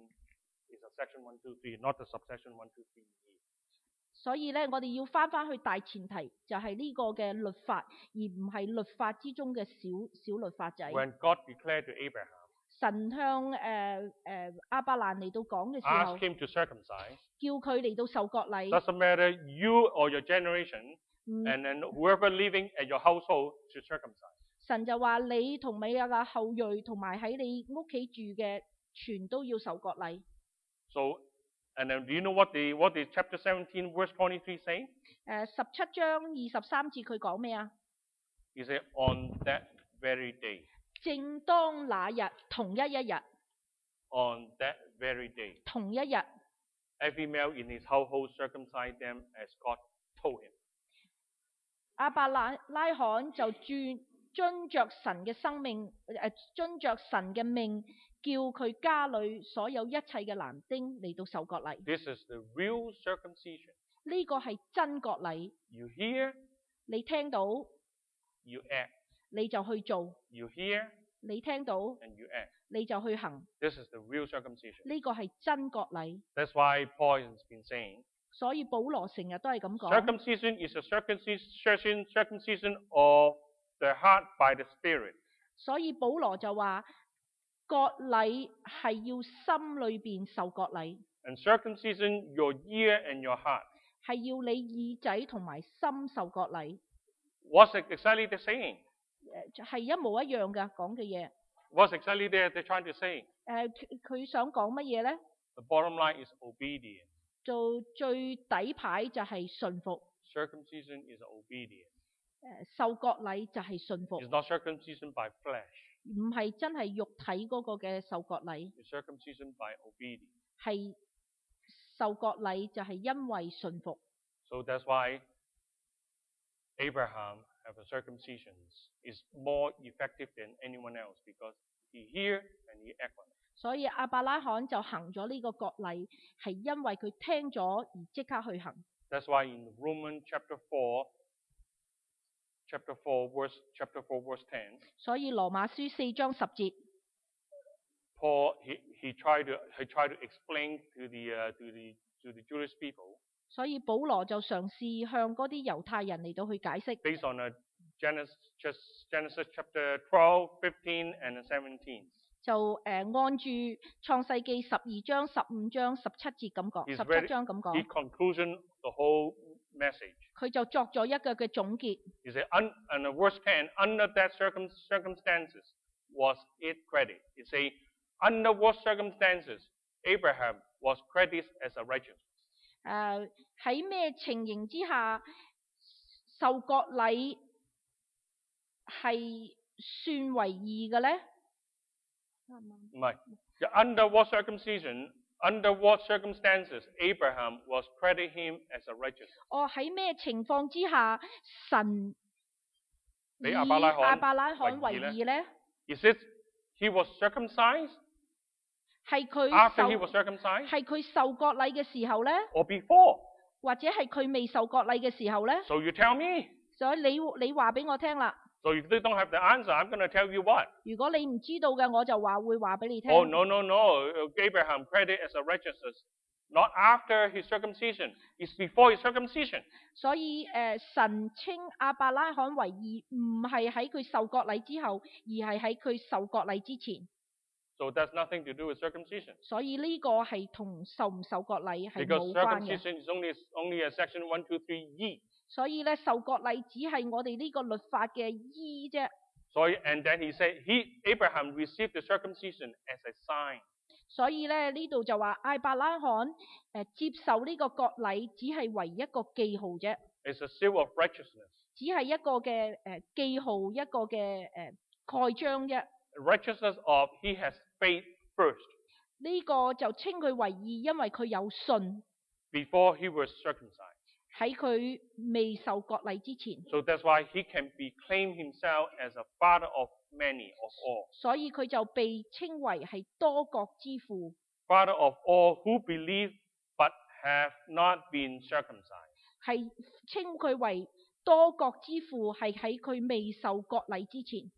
1, 2, 3, not the subsection 1, 2, 3. 所以咧，我哋要翻去大前提，就係呢個嘅律法，而唔係律法之中嘅小律法仔。 When God declared to Abraham, 神向亞伯蘭嚟到講嘅時候 ask，him to circumcise. 叫佢嚟到受割禮。 Doesn't matter you or your generation, 嗯 and then whoever living at your household should circumcise. 神就話你同你嘅後裔同埋喺你屋企住嘅，全都要受割禮。 So, and then do you know what the chapter 17 verse 23 say? 17章23節佢講咩啊？ He said, on that very day. 正當那日，同一日， On that very day. 同一日， Every male in his household circumcised them as God told him. 亞伯拉罕就遵着神嘅生命，遵着神嘅命，叫佢家裏所有一切嘅男丁嚟到受割禮。 This is the real circumcision. 呢個係真割禮， You hear, 你聽到， you act. 你就去做， You hear 你聽到 and you act. 你就去行， This is the real circumcision. 呢個係真割禮。 That's why Paul has been saying, 所以保羅成日都係咁講， circumcision is a circumcision of the heart by the Spirit. 所以保羅就話割禮係要心裏邊受割禮， And circumcision your ear and your heart. 係要你耳仔同埋心受割禮， What's exactly they're saying? 係一模一樣㗎講嘅嘢。 What's exactly they're trying to say? 佢想講乜嘢呢？ The bottom line is obedience. 做最底牌就係順服， Circumcision is obedience. 受割禮就係順服， It's not circumcision by flesh. 唔係真係肉體嗰個嘅受割禮， It's circumcision by obedience. 係受割禮就係因為順服。 So that's why Abraham have a circumcision is more effective than anyone else because he hear and he act on it. 所以亞伯拉罕就行咗呢個割禮，係因為佢聽咗而即刻去行。 That's why in Romans chapter 4 verse 10, 所以羅馬書4章10節， Paul he tried to explain to the Jewish people 所以保羅就嘗試向嗰啲猶太人嚟到去解釋， based on Genesis chapter 12, 15, and 17. 就按住創世記12章、15章、17節咁講， He 17章咁 He 講， conclusion the whole message. 佢就作咗一個嘅總結。 He said, and the verse 10, under that circumstances was it credit. He say, under what circumstances Abraham was credited as a righteous. 喺咩情形之下受割禮係算為義嘅呢？ 唔係 under what circumstances Abraham was credited him as a righteous. 喺咩情況之下神以俾亞伯拉罕亞伯拉罕為義呢？ Is it he was circumcised 係佢 after he 受 was circumcised 係佢受割禮嘅時候呢？ or before? 或者係佢未受割禮嘅時候呢？ So you tell me. 所以你話俾我聽啦。 So if you don't have the answer, I'm going to tell you what. 如果你唔知道嘅，我就會話俾你聽。 Oh, no. Abraham credited as a righteousness. Not after his circumcision. It's before his circumcision. 所以神稱亞伯拉罕為義，唔係喺佢受割禮之後，而係喺佢受割禮之前。 So that's nothing to do with circumcision. 所以呢個係同受唔受割禮係 Because 冇關嘅。 circumcision is only a section 1, 2, 3E. 所以咧，受割禮只係我哋呢個律法嘅依啫。 And then he said, Abraham received the circumcision as a sign. 所以咧，呢度就話亞伯拉罕接受呢個割禮，只係為一個記號啫， It's a seal of righteousness. 只係一個嘅記號，一個嘅蓋章啫。 Righteousness of he has faith first 呢個就稱佢為義，因為佢有信， before he was circumcised. 喺佢未受割禮之前。 So that's why he can be claimed himself as a father of many, of all. 所以佢就被稱為係多國之父， Father of all who believe but have not been circumcised. 係稱佢為多國之父，係喺佢未受割禮之前。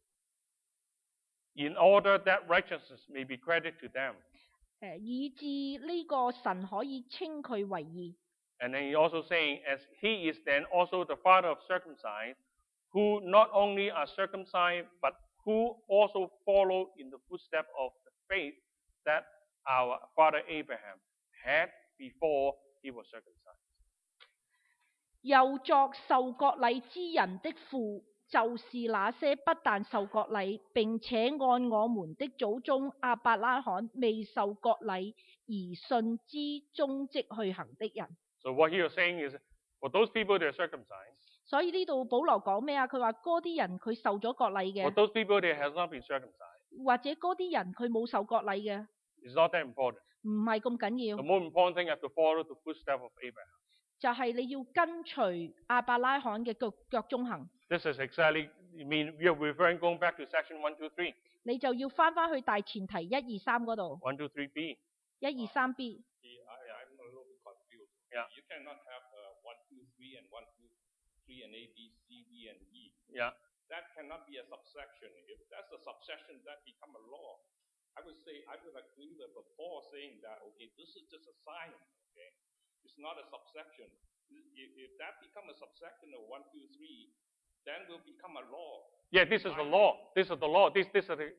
In order that righteousness may be credited to them. 以致呢個神可以稱佢為義。 And then he also saying, as he is then also the father of circumcised, who not only are circumcised, but who also follow in the footsteps of the faith that our father Abraham had before he was circumcised. 又作受割禮之人的父，就是那些不但受割禮，並且按我們的祖宗亞伯拉罕未受割禮而信之蹤跡去行的人。 So what he was saying is, for those people that are circumcised, 所以呢度保羅講咩啊？佢話嗰啲人佢受咗割禮 for 嘅， those people that has not been circumcised, 或者嗰啲人佢冇受割禮嘅， it's not that important. 唔係咁緊要 The。more important thing is to follow the footsteps of Abraham. 就係你要跟隨亞伯拉罕嘅腳中行， This is exactly, we are referring going back to section 1, 2, 3. 你就要翻去大前提1、2、3嗰度， 1, 2, 3b. 1、2、3b。 I'm a little bit confused. Yeah. You cannot have 1, 2, 3 and 1, 2, 3 and A, B, C, D, and E. Yeah. that cannot be a subsection. If that's a subsection, that become a law. I would agree with Paul saying that, okay, this is just a sign, okay? It's not a subsection. If that become a subsection of 1, 2, 3, then will become a law. Yeah, this is the law. This is the law. This is the,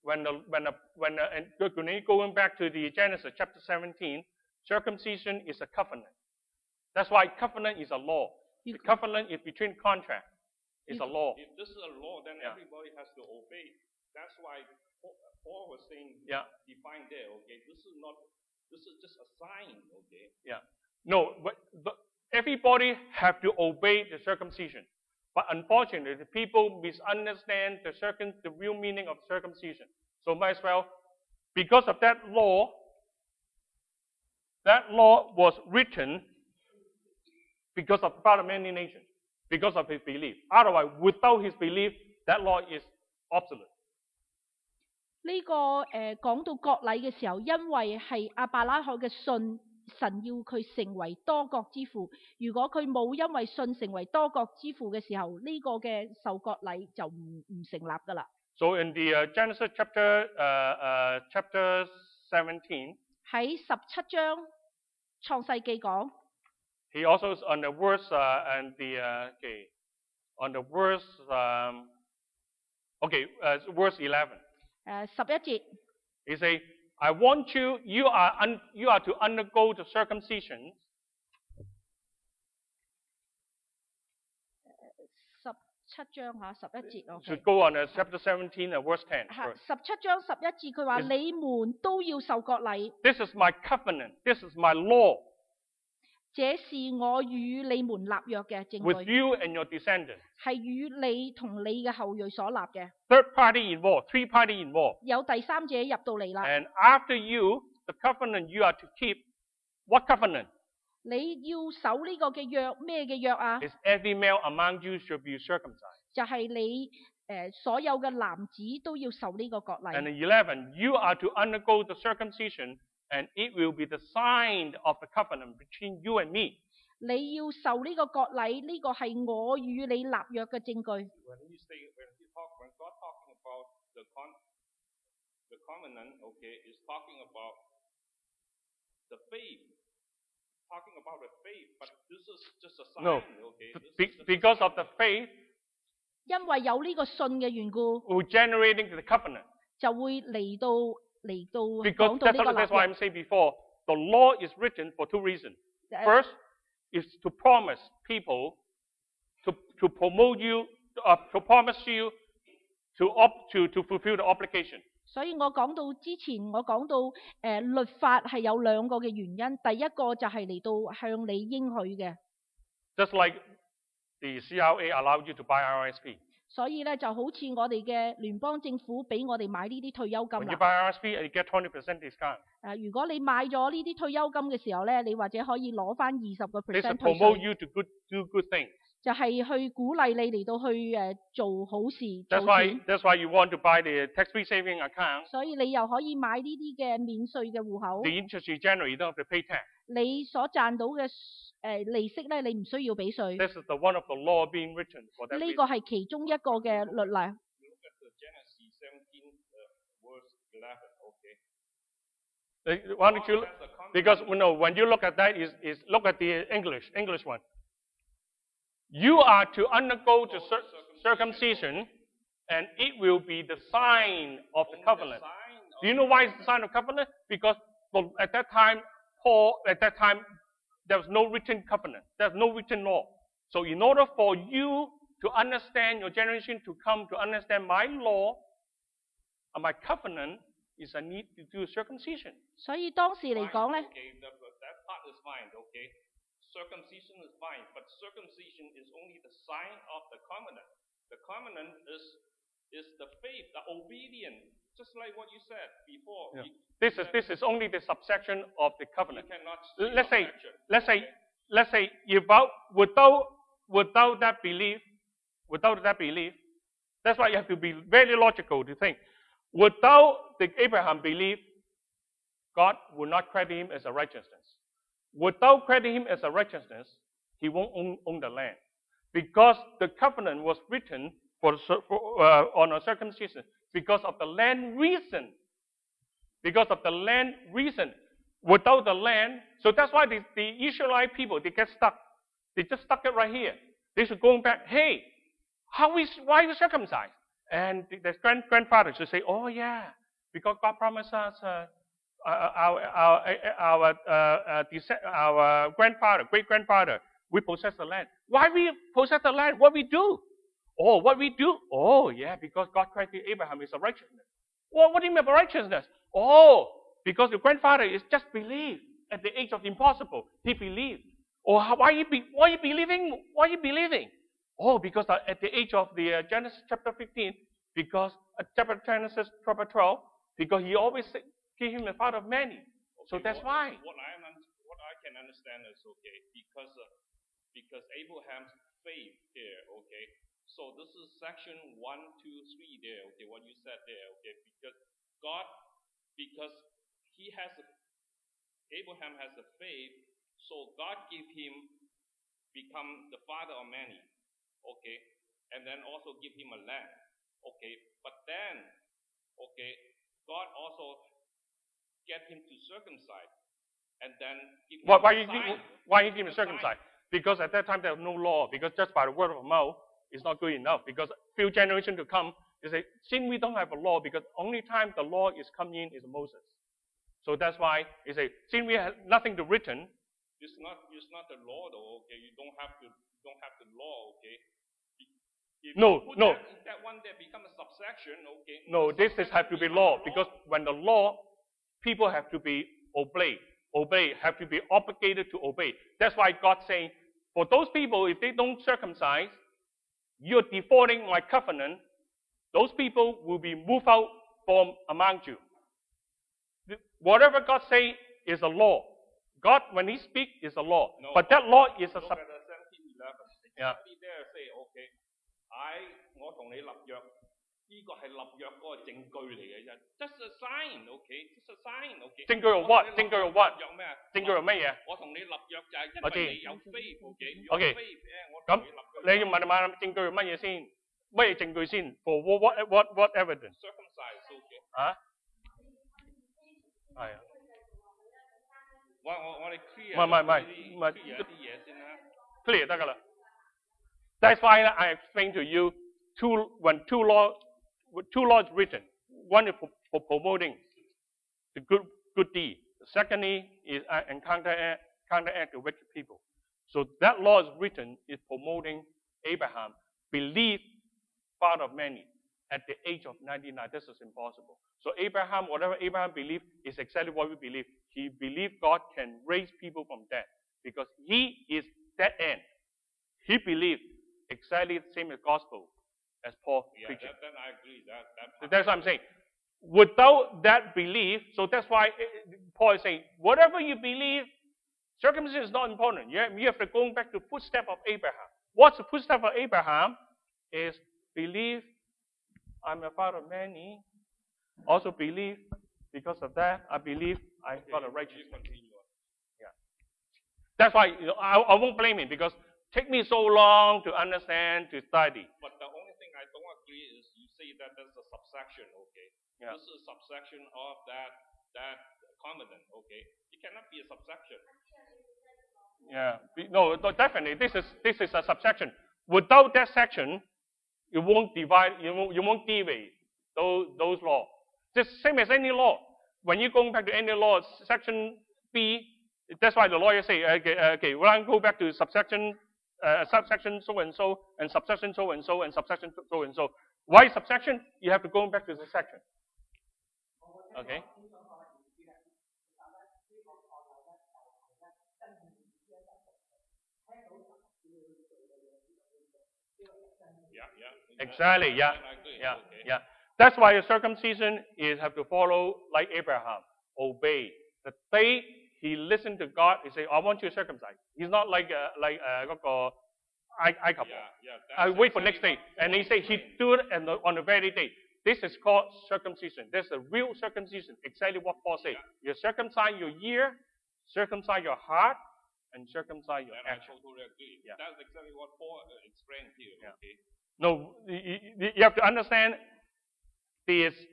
and going back to the Genesis chapter 17, circumcision is a covenant. That's why covenant is a law. The covenant is between contract. It's a law. If this is a law, then everybody has to obey. That's why Paul was saying, define there, okay, this is just a sign, okay? Yeah. No, but everybody have to obey the circumcision. But unfortunately, the people misunderstand the real meaning of circumcision. So might as well, because of that law was written because of the part of many nations, because of his belief. Otherwise, without his belief, that law is obsolete. 呢個講到割禮嘅時候，因為係亞伯拉罕嘅信，神要佢成為多國之父。如果佢冇因為信成為多國之父嘅時候，呢、個嘅受割禮就唔成立噶啦。 So in the Genesis chapter 17, 喺17章創世記講。 He also is on the verse and the on the verse verse 11. 11節。 He say, I want you are to undergo the circumcision. 17章嚇11節。 Should go on chapter 17 verse 10. 17章11節佢話：你們都要受割禮。 This is my covenant. This is my law. 這是我與你們立約嘅證據。 With you and your descendants. 係與你同你嘅後裔所立嘅。 Third party involved, three party involved. 有第三者入到嚟啦。 And after you, the covenant you are to keep. What covenant? 你要守呢個嘅約，咩嘅約啊？ Is every male among you should be circumcised. 就係你所有嘅男子都要受呢個割禮。 And 11, you are to undergo the circumcision. And it will be the sign of the covenant between you and me. 你要受呢個割禮，呢個係我與你立約嘅證據。 When God talking about the covenant, okay, is talking about the faith, talking about the faith, but this is just a sign, no, okay? Because of the faith, 因為有呢個信嘅緣故， we're generating the covenant. 就會嚟到。 Because that's why I'm saying before, the law is written for two reasons. First is to promise people, to promote you, to promise you to fulfill the obligation. 所以我講到之前，我講到律法係有兩個嘅原因，第一個就係嚟到向你應許嘅。 Just like the CRA allowed you to buy RSP. 所以咧就好似我哋嘅聯邦政府俾我哋買呢啲退休金 When you buy RSP, you get 20% discount. 如果你買咗呢啲退休金嘅時候咧，你或者可以攞翻20%退 This will promote you to do good things. 就係去鼓勵你嚟到去做好事。 That's why you want to buy the tax-free saving account. 所以你又可以買呢啲嘅免稅嘅戶口。 The interest you generate, you don't have to pay tax. 你所賺到嘅利息咧，你唔需要俾稅。 This is the one of the law being written for that reason. 呢個係其中一個嘅律例。 Look at the Genesis 17 verse 11, okay? Why don't you? Because when you look at that, is look at the English one. You are to undergo the circumcision, and it will be the sign of the covenant. Do you know why it's the sign of covenant? Because at that time, there was no written covenant. There's no written law. So in order for you to understand, your generation to come to understand my law and my covenant, is a need to do circumcision. 所以當時嚟講咧 that part is fine, okay? Circumcision is fine, but circumcision is only the sign of the covenant. The covenant is the faith, the obedience, just like what you said before. Yeah. This is only the subsection of the covenant. Let's say without that belief, that's why you have to be very logical to think. Without the Abraham belief, God will not credit him as a righteousness. Without crediting him as a righteousness, he won't own the land. Because the covenant was written on a circumcision because of the land reason. Because of the land reason. Without the land, so that's why the Israelite people, they get stuck. They just stuck it right here. They should go back, hey, why are you circumcised? And the grandfather should say, oh yeah, because God promised us our grandfather, great-grandfather, we possess the land. Why we possess the land? What we do? Oh, what we do? Oh, yeah, because God credited Abraham is a righteousness. Well, what do you mean by righteousness? Oh, because your grandfather is just believed at the age of impossible. He believed. Or why are you believing? Why are you believing? Oh, because at the age of the Genesis chapter 15, because Genesis chapter 12, because he always gave him the father of many. So that's why. What I can understand is because Abraham's faith there, okay. So this is section 1, 2, 3 there, okay. What you said there, okay. Because Abraham has a faith, so God gave him become the father of many, okay, and then also give him a land, okay. But then, okay, God also get him to circumcise, and then give him why you give him circumcised? Because at that time there was no law. Because just by the word of mouth is not good enough. Because few generations to come, they say, since we don't have a law, because only time the law is come in is Moses. So that's why they say, since we have nothing to written. It's not the law though, okay. You don't have the law, okay. If that one there become a subsection, okay. No, this have to be law, because when the law, people have to be obey, have to be obligated to obey. That's why God saying, for those people, if they don't circumcise, you're defaulting my covenant. Those people will be moved out from among you. Whatever God say is a law. God, when He speaks, is a law. No, but that law is a look at the 17:11. Yeah. There say, okay, 我同你立約，呢個係立約嗰個證據嚟嘅啫。Just a sign, okay? Just a sign, okay? 證據 of what？ 證據 of what？ 有咩？ 證據 of 乜嘢？ 我同你立約就係因為你有 faith, okay? Okay. 我同你立約。 你要問證據係乜嘢先？乜嘢證據先 ？For what evidence？ Circumcised, okay? 啊？係啊。 我哋 clear 唔係 clear 啲嘢先啦。 clear 得㗎啦。That's why I explained to you when two laws written. One is for promoting the good deed. Secondly is and counteract the wicked people. So that law is written is promoting Abraham, believe father of many. At the age of 99, this is impossible. So Abraham, whatever Abraham believed, is exactly what we believe. He believed God can raise people from death because he is that end. He believed exactly the same as gospel as Paul preaching. Then I agree. That's what I'm saying. Without that belief, so that's why Paul is saying, whatever you believe, circumcision is not important. You have to go back to footstep of Abraham. What's the footstep of Abraham? Is believe I'm a father of many. Also believe because of that, I believe I got a righteousness. Yeah. That's why I won't blame him because take me so long to understand, to study. But the only thing I don't agree is you say that there's a subsection, okay? Yeah. This is a subsection of that covenant, okay? It cannot be a subsection. Yeah. No, definitely. This is a subsection. Without that section, you won't divide. You won't deviate those laws. Just same as any law. When you go back to any law, section B. That's why the lawyer say, okay, well, I go back to subsection so and so, and subsection so and so, and subsection so and so. Why subsection? You have to go back to the section. Okay. Yeah. Exactly. Yeah. Yeah. Okay. Yeah. That's why the circumcision is have to follow like Abraham, obey. The day he listened to God, he say, "I want you to circumcise." He's not like I couple. I wait for next day, and he say he do it on the very day. This is called circumcision. This is a real circumcision. Exactly what Paul said. You circumcise your ear, circumcise your heart, and circumcise your I action. totally agree. Yeah. That's exactly what Paul explained here. Yeah. Okay. No, you have to understand this is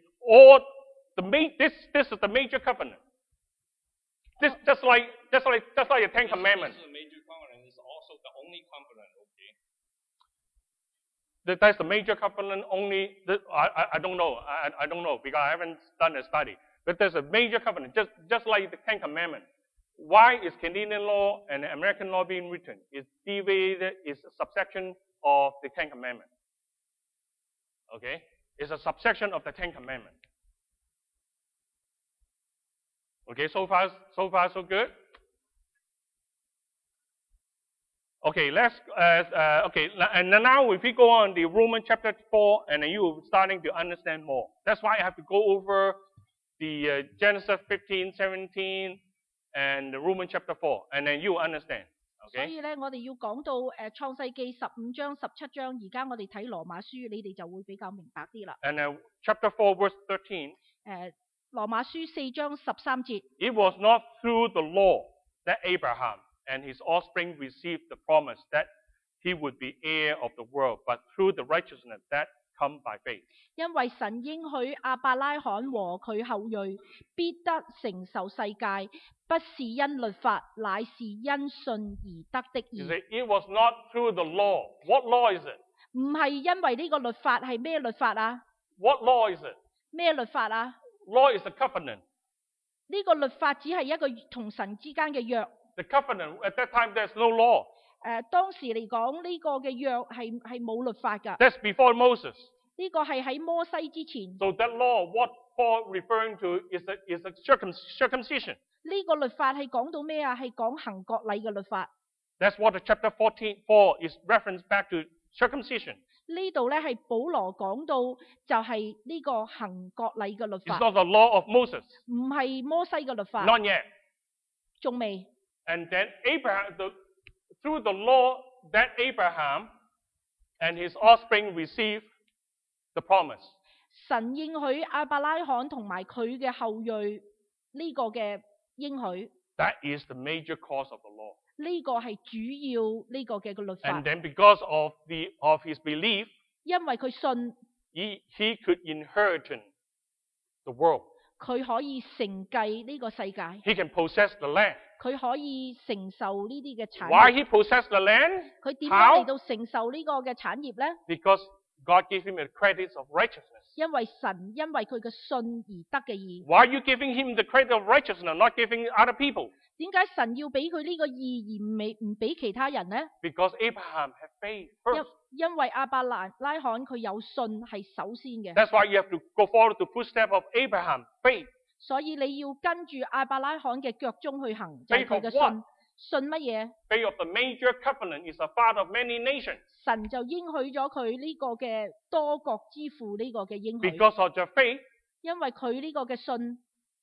the major covenant. This just like the Ten Commandments. This is a major covenant. It's also the only covenant. Okay. That's the major covenant only. I don't know. I don't know because I haven't done a study. But there's a major covenant, just like the Ten Commandments. Why is Canadian law and American law being written? It's deviated. It's a subsection of the Ten Commandments. Okay, it's a subsection of the Ten Commandments. Okay, so far so good. Okay, and now if we go on the Romans chapter 4, and then you're starting to understand more. That's why I have to go over the Genesis 15, 17, and the Romans chapter 4, and then you understand. 所 Okay. 以咧，我哋要講到創世記15章、17章，而家我哋睇羅馬書，你哋就會比較明白啲啦。 And chapter 4, verse 13. 羅馬書4章13節。 It was not through the law that Abraham and his offspring received the promise that he would be heir of the world, but through the righteousness that come by faith. 因為神應許亞伯拉罕和佢後裔必得承受世界，不是因律法，乃是因信而得的 You 義。 say, it was not through the law. What law is it? 唔係因為呢個律法係咩律法啊？ What law is it? 咩律法啊？ Law is a covenant. 呢個律法只係一個同神之間嘅約。 The covenant, at that time, there's no law. 當時嚟講呢個嘅約係冇律法㗎。 That's before Moses. 呢個係喺摩西之前。 So that law, what Paul referring to is a circumcision. 呢個律法係講到咩啊？係講行割禮嘅律法。 That's what the chapter 4 is referenced back to circumcision. 呢度咧係保羅講到就係呢個行割禮嘅律 It's 法， not the law of Moses. 唔係摩西嘅律法， Not yet. 仲未。 And then through the law that Abraham and his offspring received the promise. 神應許亞伯拉罕同埋佢嘅後裔呢個嘅應許， That is the major cause of the law. 呢個係主要呢個嘅律法 And。then because of his belief, 因為佢信， he could inherit the world. 佢可以承繼呢個世界， He can possess the land. 佢可以承受呢啲嘅產 Why 業。 he possessed the land? 佢點 How? 樣嚟到承受呢個嘅產業呢？ Because God gave him the credits of righteousness. 因為神因為佢嘅信而得嘅義。 Why are you giving him the credit of righteousness, not giving other people? 點解神要俾佢呢個義而唔俾其他人呢？ Because Abraham had faith first. 因為亞伯拉罕佢有信係首先嘅， That's why you have to go follow the footsteps of Abraham, faith. 所以你要跟住亞伯拉罕嘅腳蹤去行，就係 Faith 佢 of 嘅 what? 信。信乜嘢？ Faith of the major covenant is the father of many nations. 神就應許咗佢呢個嘅多國之父呢個嘅應許， Because of your faith, 因為佢呢個嘅信，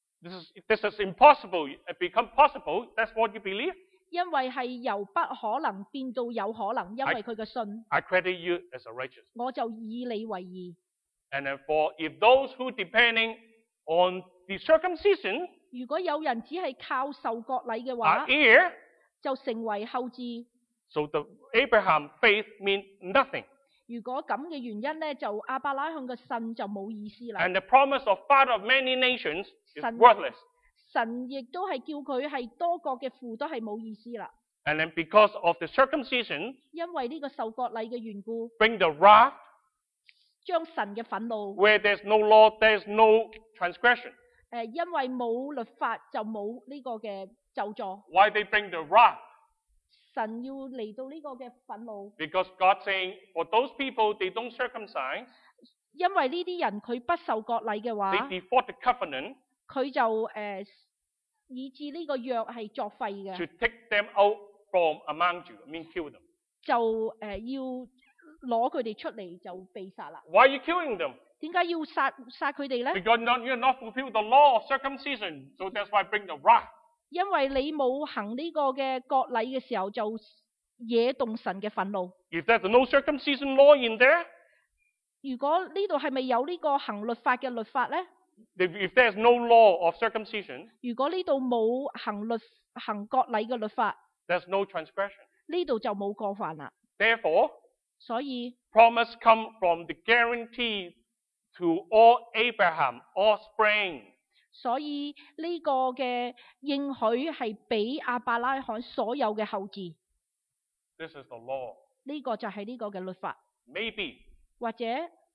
this is impossible. It become possible. That's what you believe. 因為係由不可能變到有可能，因為佢嘅信， I credit you as a righteous. 我就以你為義。 And then if those who depending on the circumcision 如果有人只係靠受割禮嘅 are 話， heir, 就成為後嗣。 so the Abraham faith means nothing. 如果咁嘅原因呢，就亞伯拉罕嘅信就冇意思啦。 And the promise of father of many nations is Son- worthless. 神亦都係叫佢係多國嘅父都係冇意思啦， And then because of the circumcision, 因為呢個受割禮嘅緣故， bring the wrath. 將神嘅憤怒， Where there's no law, there's no transgression. 因為冇律法就冇呢個嘅咒詛。 Why they bring the wrath? 神要嚟到呢個嘅憤怒， Because God saying, for those people, they don't circumcise, 因為呢啲人佢不受割禮嘅話， they default the covenant 佢就以致呢個約係作廢嘅， to take them out from among you, I mean kill them. 就要攞佢哋出嚟就被殺啦。 Why are you killing them? 點解要殺佢哋呢？ Because you're not fulfilled the law of circumcision, so that's why bring the wrath. 因為你冇行呢個嘅割禮嘅時候，就惹動神嘅憤怒。 If there's no circumcision law in there, 如果呢度係咪有呢個行律法嘅律法呢？ if there's no law of circumcision, 如果呢度冇行割禮嘅律法， there's no transgression. 呢度就冇過犯啦。 Therefore, 所以 promise come from the guarantee to all Abraham offspring. 所以呢個嘅應許係俾亞伯拉罕所有嘅後嗣， This is the law. 呢個就係呢個嘅律法， Maybe 或者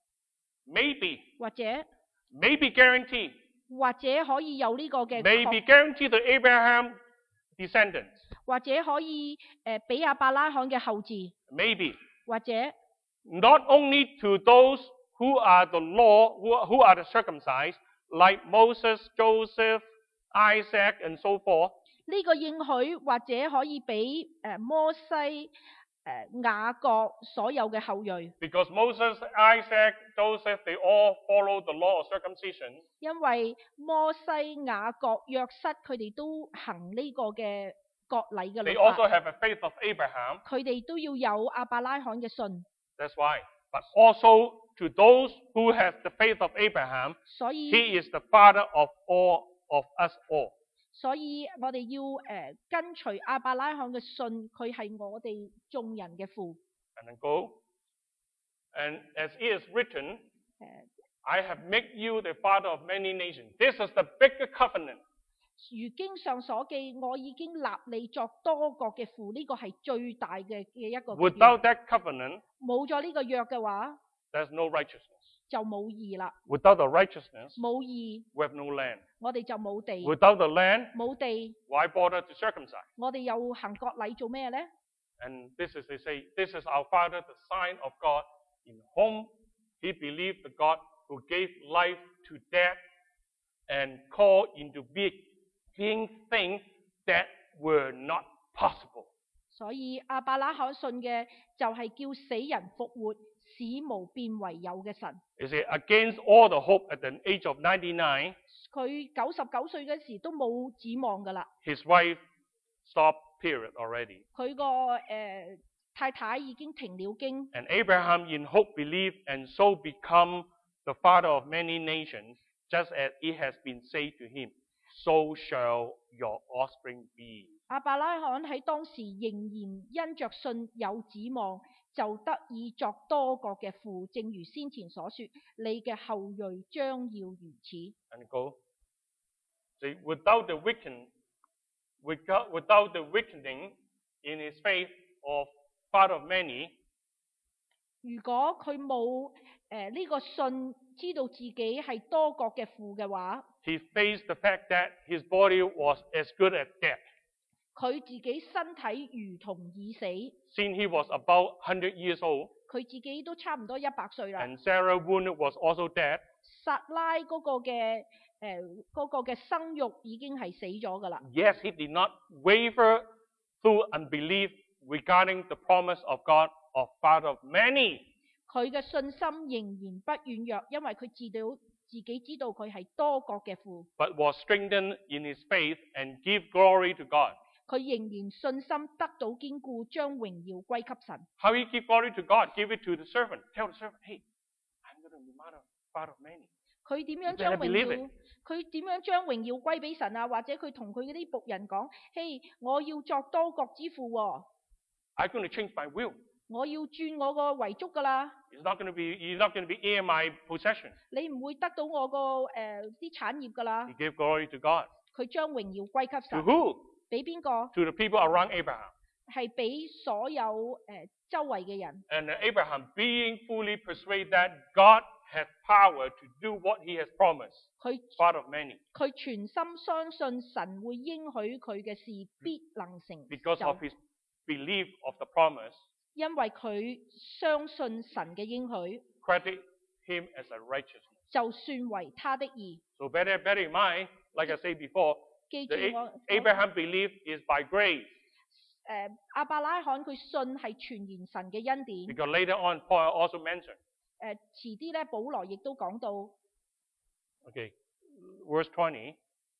guarantee. 或者可以有呢個嘅 Maybe guarantee to Abraham descendants. 或者可以俾亞伯拉罕嘅後嗣， Maybe 或者 not only to those who are the law, who are the circumcised, like Moses, Joseph, Isaac, and so forth. 呢個應許或者可以俾摩西、雅各所有嘅後裔， Because Moses, Isaac, Joseph, they all follow the law of circumcision. 因為摩西、雅各、約瑟佢哋都行呢個嘅割禮嘅 They 律 also 法， have a faith of Abraham. 佢哋都要有亞伯拉罕嘅信， That's why. But also to those who have the faith of Abraham, 所以 he is the father of all of us all. 所以我哋要跟隨亞伯拉罕嘅信，佢係我哋眾人嘅父。 And then go. And as it is written, 誒 I have made you the father of many nations. This is the bigger covenant. 如經上所記，我已經立你作多國嘅父，呢個係最大嘅一個嘅約。 Without that covenant, 冇咗呢個約嘅話， there's no righteousness. 就冇義啦， Without the righteousness, 冇義， we have no land. 我哋就冇地， Without the land, 冇地， why bother to circumcise? 我哋又行割禮做咩呢？ And this is, they say, this is our father, the sign of God, in whom he believed the God who gave life to death and called into being things that were not possible. 所以亞伯拉罕信嘅就係叫死人復活，使無變為有嘅神。 You see, against all the hope at the age of 99, 佢99歲嗰時都冇指望噶啦， his wife stopped period already. 佢個太太已經停了經。 And Abraham in hope believed and so become the father of many nations, just as it has been said to him, so shall your offspring be. 亞伯拉罕喺當時仍然因着信有指望，就得以作多國嘅父，正如先前所說，你嘅後裔將要如此。 And go. See, without the weakening in his faith of father of many, 如果佢冇呢個信，知道自己係多國嘅父嘅話， he faced the fact that his body was as good as dead. 佢自己身體如同已死， Since he was about 100 years old, 佢自己都差唔多100歲啦。 and Sarah wounded was also dead, 撒拉嗰個嘅生育已經係死咗噶啦。 yes, he did not waver through unbelief regarding the promise of God of father of many. 佢嘅信心仍然不軟弱，因為佢自己知道佢係多國嘅父， But was strengthened in his faith and give glory to God. 佢仍然信心得到堅固，將榮耀歸給神。 How he give glory to God? Give it to the servant. Tell the servant, hey, I'm going to be father of many. 佢點樣將榮耀？佢點樣將榮耀歸俾神啊？或者佢同佢嗰啲僕人講：嘿，我要作多國之父喎， I'm going to change my will. 我要轉我個遺囑噶啦， You're not going to be heir my possession. 你唔會得到我個啲產業噶啦 He。gave glory to God. 佢將榮耀歸給 To 神， who? 俾邊個？ To the people around Abraham. 係俾所有周圍嘅人。 And Abraham being fully persuaded that God has power to do what he has promised. 佢 Father of many. 佢全心相信神會應許佢嘅事必能成 Because 就 of，his belief of the promise, 因為佢相信神嘅應許， credit him as a righteousness. 就算為他的義。 So bear in mind, like I said before, 記住 the Abraham belief is by grace. 亞伯拉罕佢信係全然神嘅恩典。 Because later on, Paul also mentioned. 遲啲咧，保羅亦都講到， Okay, verse 20.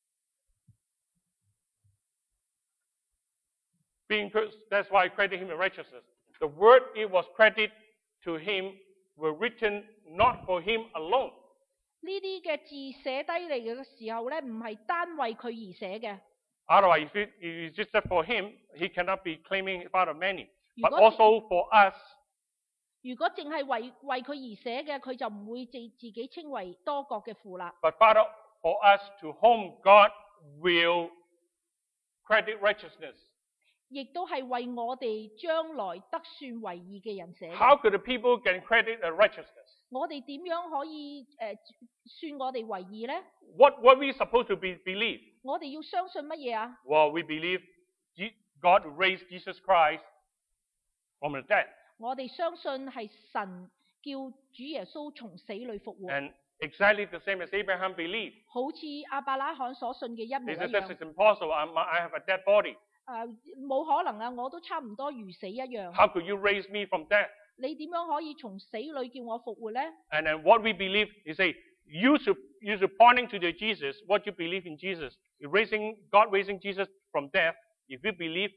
That's why I credit him in righteousness. The word it was credited to him were written not for him alone. 呢啲嘅字寫低嚟嘅時候咧，唔係單為佢而寫嘅。 Otherwise, if it's just for him, he cannot be claiming father of many. But 如果 also for us, 如果淨係為佢而寫嘅，佢就唔會自己稱為多國嘅父啦。 But Father, for us to whom God will credit righteousness. 亦都係為我哋將來得算為義嘅人寫嘅。 How could the people get credit a righteousness? 我哋點樣可以算我哋為義呢？ What we supposed to believe? 我哋要相信乜嘢啊？ Well, we believe God raised Jesus Christ from the dead. 我哋相信係神叫主耶穌從死裏復活， And exactly the same as Abraham believed. 好似亞伯拉罕所信嘅一模 He 一 said, this 樣。 is impossible. I have a dead body. 冇可能啊！我都差唔多如死一樣。 How could you raise me from death? 你點樣可以從死裏叫我復活呢？ And then what we believe, he say, you should pointing to the Jesus, what you believe in Jesus. God raising Jesus from death, if you believe,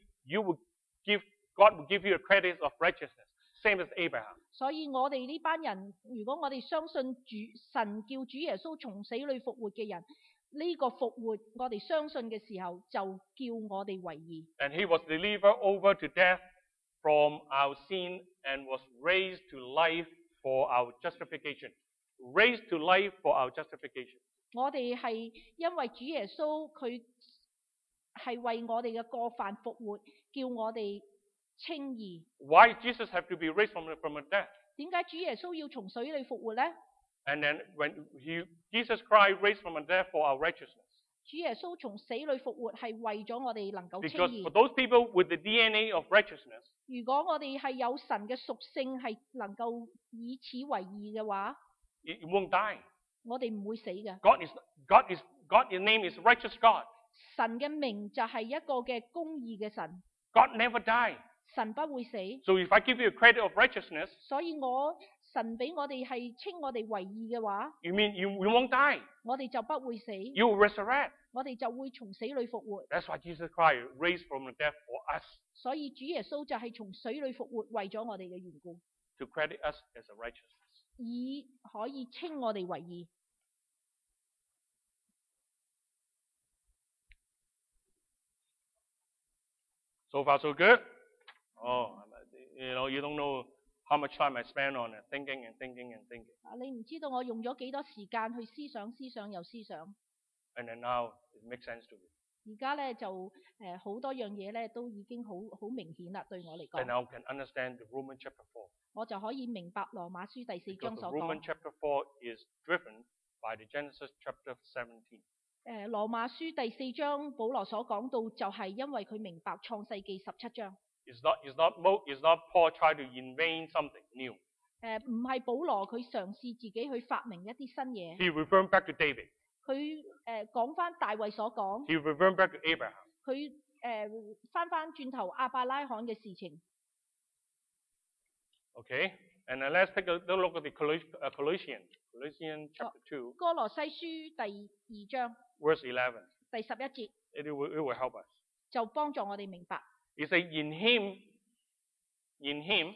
God will give you a credit of righteousness. Same as Abraham. 所以我哋呢班人，如果我哋相信神叫主耶穌從死裏復活嘅人，呢個復活我哋相信嘅時候，就叫我哋為義。 And he was delivered over to death from our sin and was raised to life for our justification. Raised to life for our justification. 我哋係因為主耶穌佢係為我哋嘅過犯復活，叫我哋稱義。 Why Jesus have to be raised from the death? 點解主耶穌要從死裏復活呢？ And then when Jesus Christ raised from the death for our righteousness. 主耶穌從死裏復活係為咗我哋能夠稱 Because 義 for。those people with the DNA of righteousness, 如果我哋係有神嘅屬性，係能夠以此為義嘅話， it won't die. 我哋唔會死嘅。 God's name is righteous God. 神嘅名就係一個嘅公義嘅神， God never die. 神不會死。 So if I give you a credit of righteousness, 所以神俾我哋係稱我哋為義嘅話， you mean you won't die. 我哋就不會死， You will resurrect. 我哋就會從死裏復活。 That's why Jesus Christ raised from the death for us 所以主耶穌就係從死裏復活，為咗我哋嘅緣故， to credit us as a righteousness. 以可以稱我哋為義。 So far so good. Oh, you don't know how much time I spend on it, thinking and thinking and thinking. 你唔知道我用咗幾多時間去思想又思想。 And then now it makes sense to me. 而家咧就好多樣嘢咧都已經好明顯啦，對我嚟 And 講， now can understand the Roman chapter 4. 我就可以明白羅馬書第4 Because 章 the 所 Roman 講。 chapter 4 is driven by the Genesis chapter 17. 羅馬書第4章保羅所講到，就係因為佢明白創世記17章。 It's not Paul trying to invent something new. 唔係保羅佢嘗試自己去發明一啲新嘢， He referred back to David. 佢講翻大衛所講， He referred back to Abraham. 佢翻轉頭亞伯拉罕嘅事情。 Okay? And then let's take a look at the Colossians chapter 2, 歌羅西書第2章 verse 11. 第11節 It will help us. 就幫助我哋明白。 It says, in him,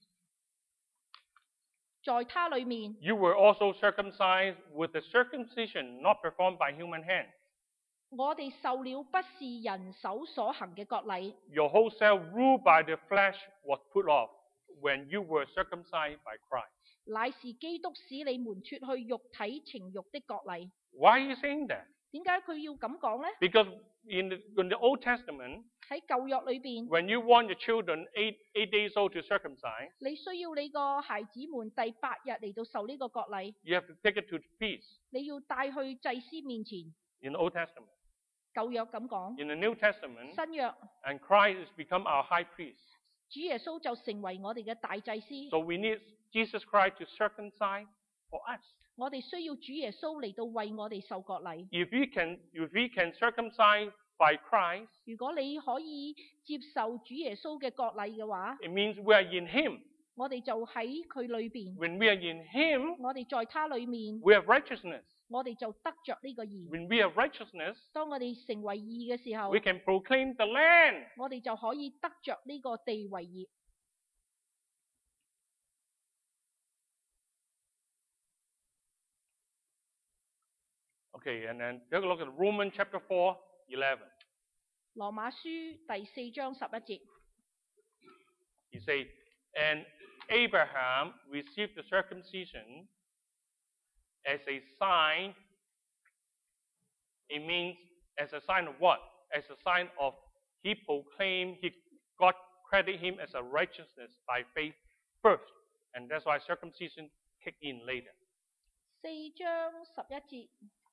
在他裏面， you were also circumcised with the circumcision not performed by human hand. 我哋受了不是人手所行嘅割禮， Your whole self ruled by the flesh was put off when you were circumcised by Christ. 乃是基督使你們脱去肉體情欲的割禮。 Why are you saying that? 點解佢要咁講呢？ Because in the Old Testament, 喺舊約裏邊， when you want your children 8 days old to circumcise, 你需要你個孩子們第8日嚟到受呢個割禮， you have to take it to the priest 你要帶去祭司面前。 in the Old Testament. 舊約咁講， In the New Testament, 新約 and Christ has become our high priest. 主耶穌就成為我哋嘅大祭司。 So we need Jesus Christ to circumcise for us. 我哋需要主耶穌嚟到為我哋受割禮。 If we can circumcise by Christ, 如果你可以接受主耶穌嘅割禮嘅話， it means we are in Him. 我哋就喺佢裏邊， When we are in Him, 我哋在他裏面， we have righteousness. 我哋就得着呢個義。 When we have righteousness, 當我哋成為義嘅時候， we can proclaim the land. 我哋就可以得着呢個地為業。 Okay, and then take a look at Romans chapter 4, 11. 羅馬書第4章11節， He says, and Abraham received the circumcision as a sign, it means as a sign of what? As a sign of God credited him as a righteousness by faith first. And that's why circumcision kicked in later. 4章11節，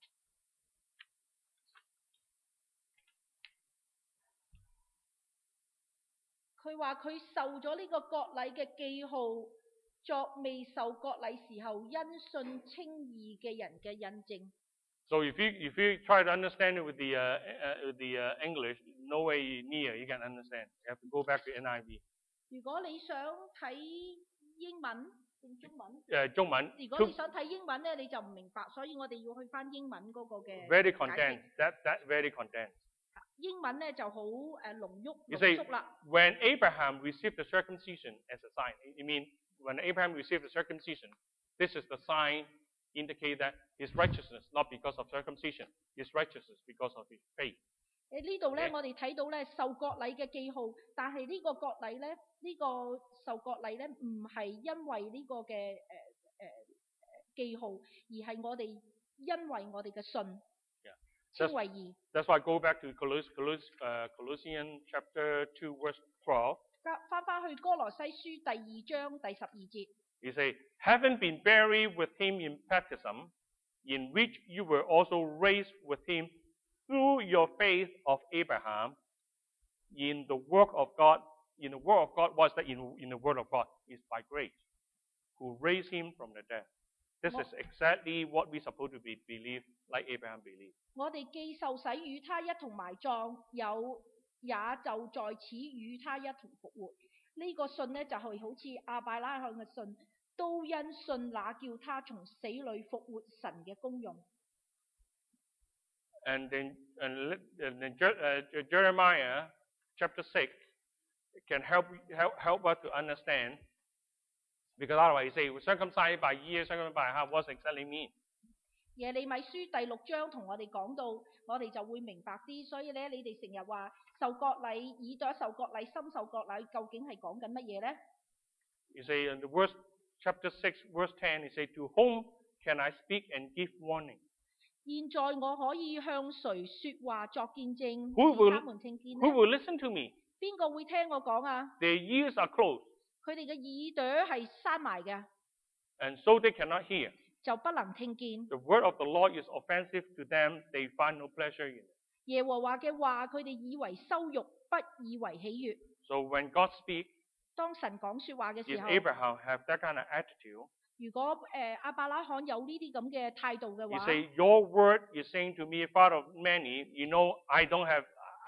佢話佢受咗呢個割禮嘅記號，作未受割禮時候因信稱義嘅人嘅印證。 So if you try to understand it with the English, no way near you can understand. You have to go back to NIV. 如果你想睇英文定中文？ 中文。 如果你想睇英文咧，你就唔明白，所以我哋要去翻英文嗰個嘅 Very 解 condensed. 釋。 That very condensed. 英文咧就好濃 You 縮啦。 When Abraham received the circumcision as a sign, you mean when Abraham received the circumcision, this is the sign indicate that his righteousness, not because of circumcision, his righteousness because of his faith. 呢度咧，我哋睇到咧受割禮嘅記號，但係呢個割禮咧，呢個受割禮咧唔係因為呢個嘅記號，而係我哋因為我哋嘅信稱為義。 That's why I go back to Colossians chapter 2 verse 12. 翻去哥羅西書第2章第12節。 He say, having been buried with him in baptism, in which you were also raised with him through your faith of Abraham, in the work of God. In the word of God, what's that in the word of God? Is by grace, who raised him from the dead. This is exactly what we're supposed to believe, like Abraham believed. 我哋既受洗與他一同埋葬，也就在此與他一同復活。呢、個信呢，就係好似亞伯拉罕嘅信，都因信那叫他從死裏復活神嘅功用。 And then Jeremiah chapter 6 can help us to understand, because otherwise you say circumcised by year, circumcised by heart, what exactly mean? 耶利米書第6章同我哋講到，我哋就會明白啲。所以咧，你哋成日話受割禮、耳朵受割禮、心受割禮，究竟係講緊乜嘢咧？ You say in the verse chapter 6 verse 10, you say, to whom can I speak and give warning? 現在我可以向誰說話作見證， Who will- 使他們聽見 Who 呢？ will listen to me? 邊個會聽我講啊？ Their ears are closed, 佢哋嘅耳朵係閂埋嘅， and so they cannot hear. 就不能聽見。 The word of the Lord is offensive to them, they find no pleasure in it. 耶和華嘅話，佢哋以為羞辱，不以為喜悅。 So when God speaks, 當神講說話嘅 if 時候， Abraham have that kind of attitude, 如果亞伯拉罕有呢啲咁嘅態度嘅 you 話， say, your word is saying to me, Father of many, you know, I don't have,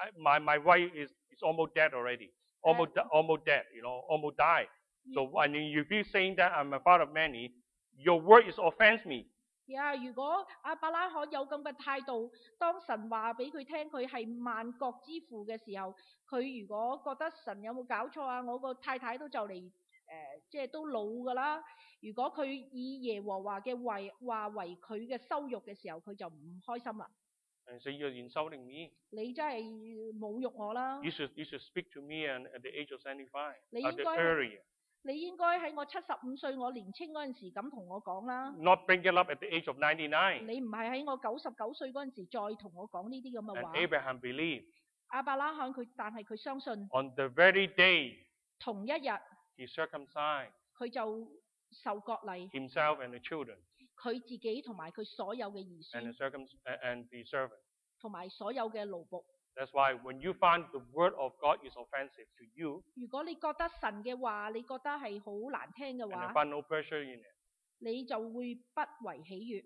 my wife is almost dead already. Almost dead, you know, almost died. So when you keep saying that I'm a father of many, your word is offense me. 如果亞伯拉罕有咁嘅態度，當神話俾佢聽佢係萬國之父嘅時候，佢如果覺得神有冇搞錯啊？我個太太都就嚟即係都老㗎啦。如果佢以耶和華嘅話為佢嘅羞辱嘅時候，佢就唔開心啦。 And say, you're insulting me. 你真係侮辱我啦！ You should speak to me at the age of 75, 你 at 應 the 該 earlier. 你應該喺我75歲我年青嗰陣時咁同我講啦。 Not bring it up at the age of 99. 你唔係喺我99歲嗰陣時再同我講呢啲咁嘅 And 話。 Abraham believed. 亞伯拉罕但係佢相信 On the very day 同一日 he circumcised 佢就受割禮， himself and the children 佢自己同埋佢所有嘅兒 and 孫 and the servant. 同埋所有嘅奴僕。 That's why when you find the word of God is offensive to you 如果你覺得神嘅話，你覺得係好難聽嘅 and you 話， find no pleasure in it, 你就會不為喜悅。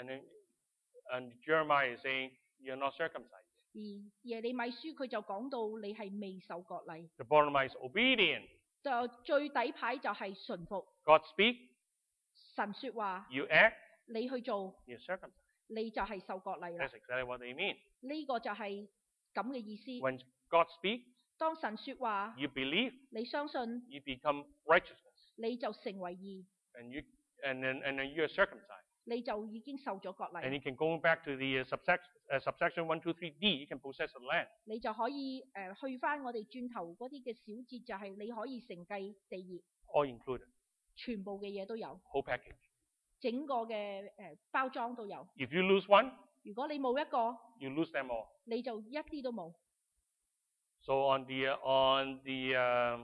and Jeremiah is saying you're not circumcised. 而耶利米書佢就講到你係未受割禮， The bottom line is obedient. 就最底牌就係順服 God speak, 神說話， you act, 你去做， you're circumcised. 你就係受割禮啦。 That's exactly what they mean. 呢個就係咁嘅意思。 When God speaks, 當神說話， you believe, 你相信， you become righteousness, 你就成為義， and then you're circumcised. 你就已經受咗割 And 禮， you can go back to the subsection 1, 2, 3D. You can possess the land. 你就可以去翻我哋轉頭嗰啲嘅小節，就係你可以承繼地業， All included. 全部嘅嘢都有， whole package. 整個嘅包裝都有。 If you lose one, 如果你冇一個， you lose them all. 你就一啲都冇。 So on the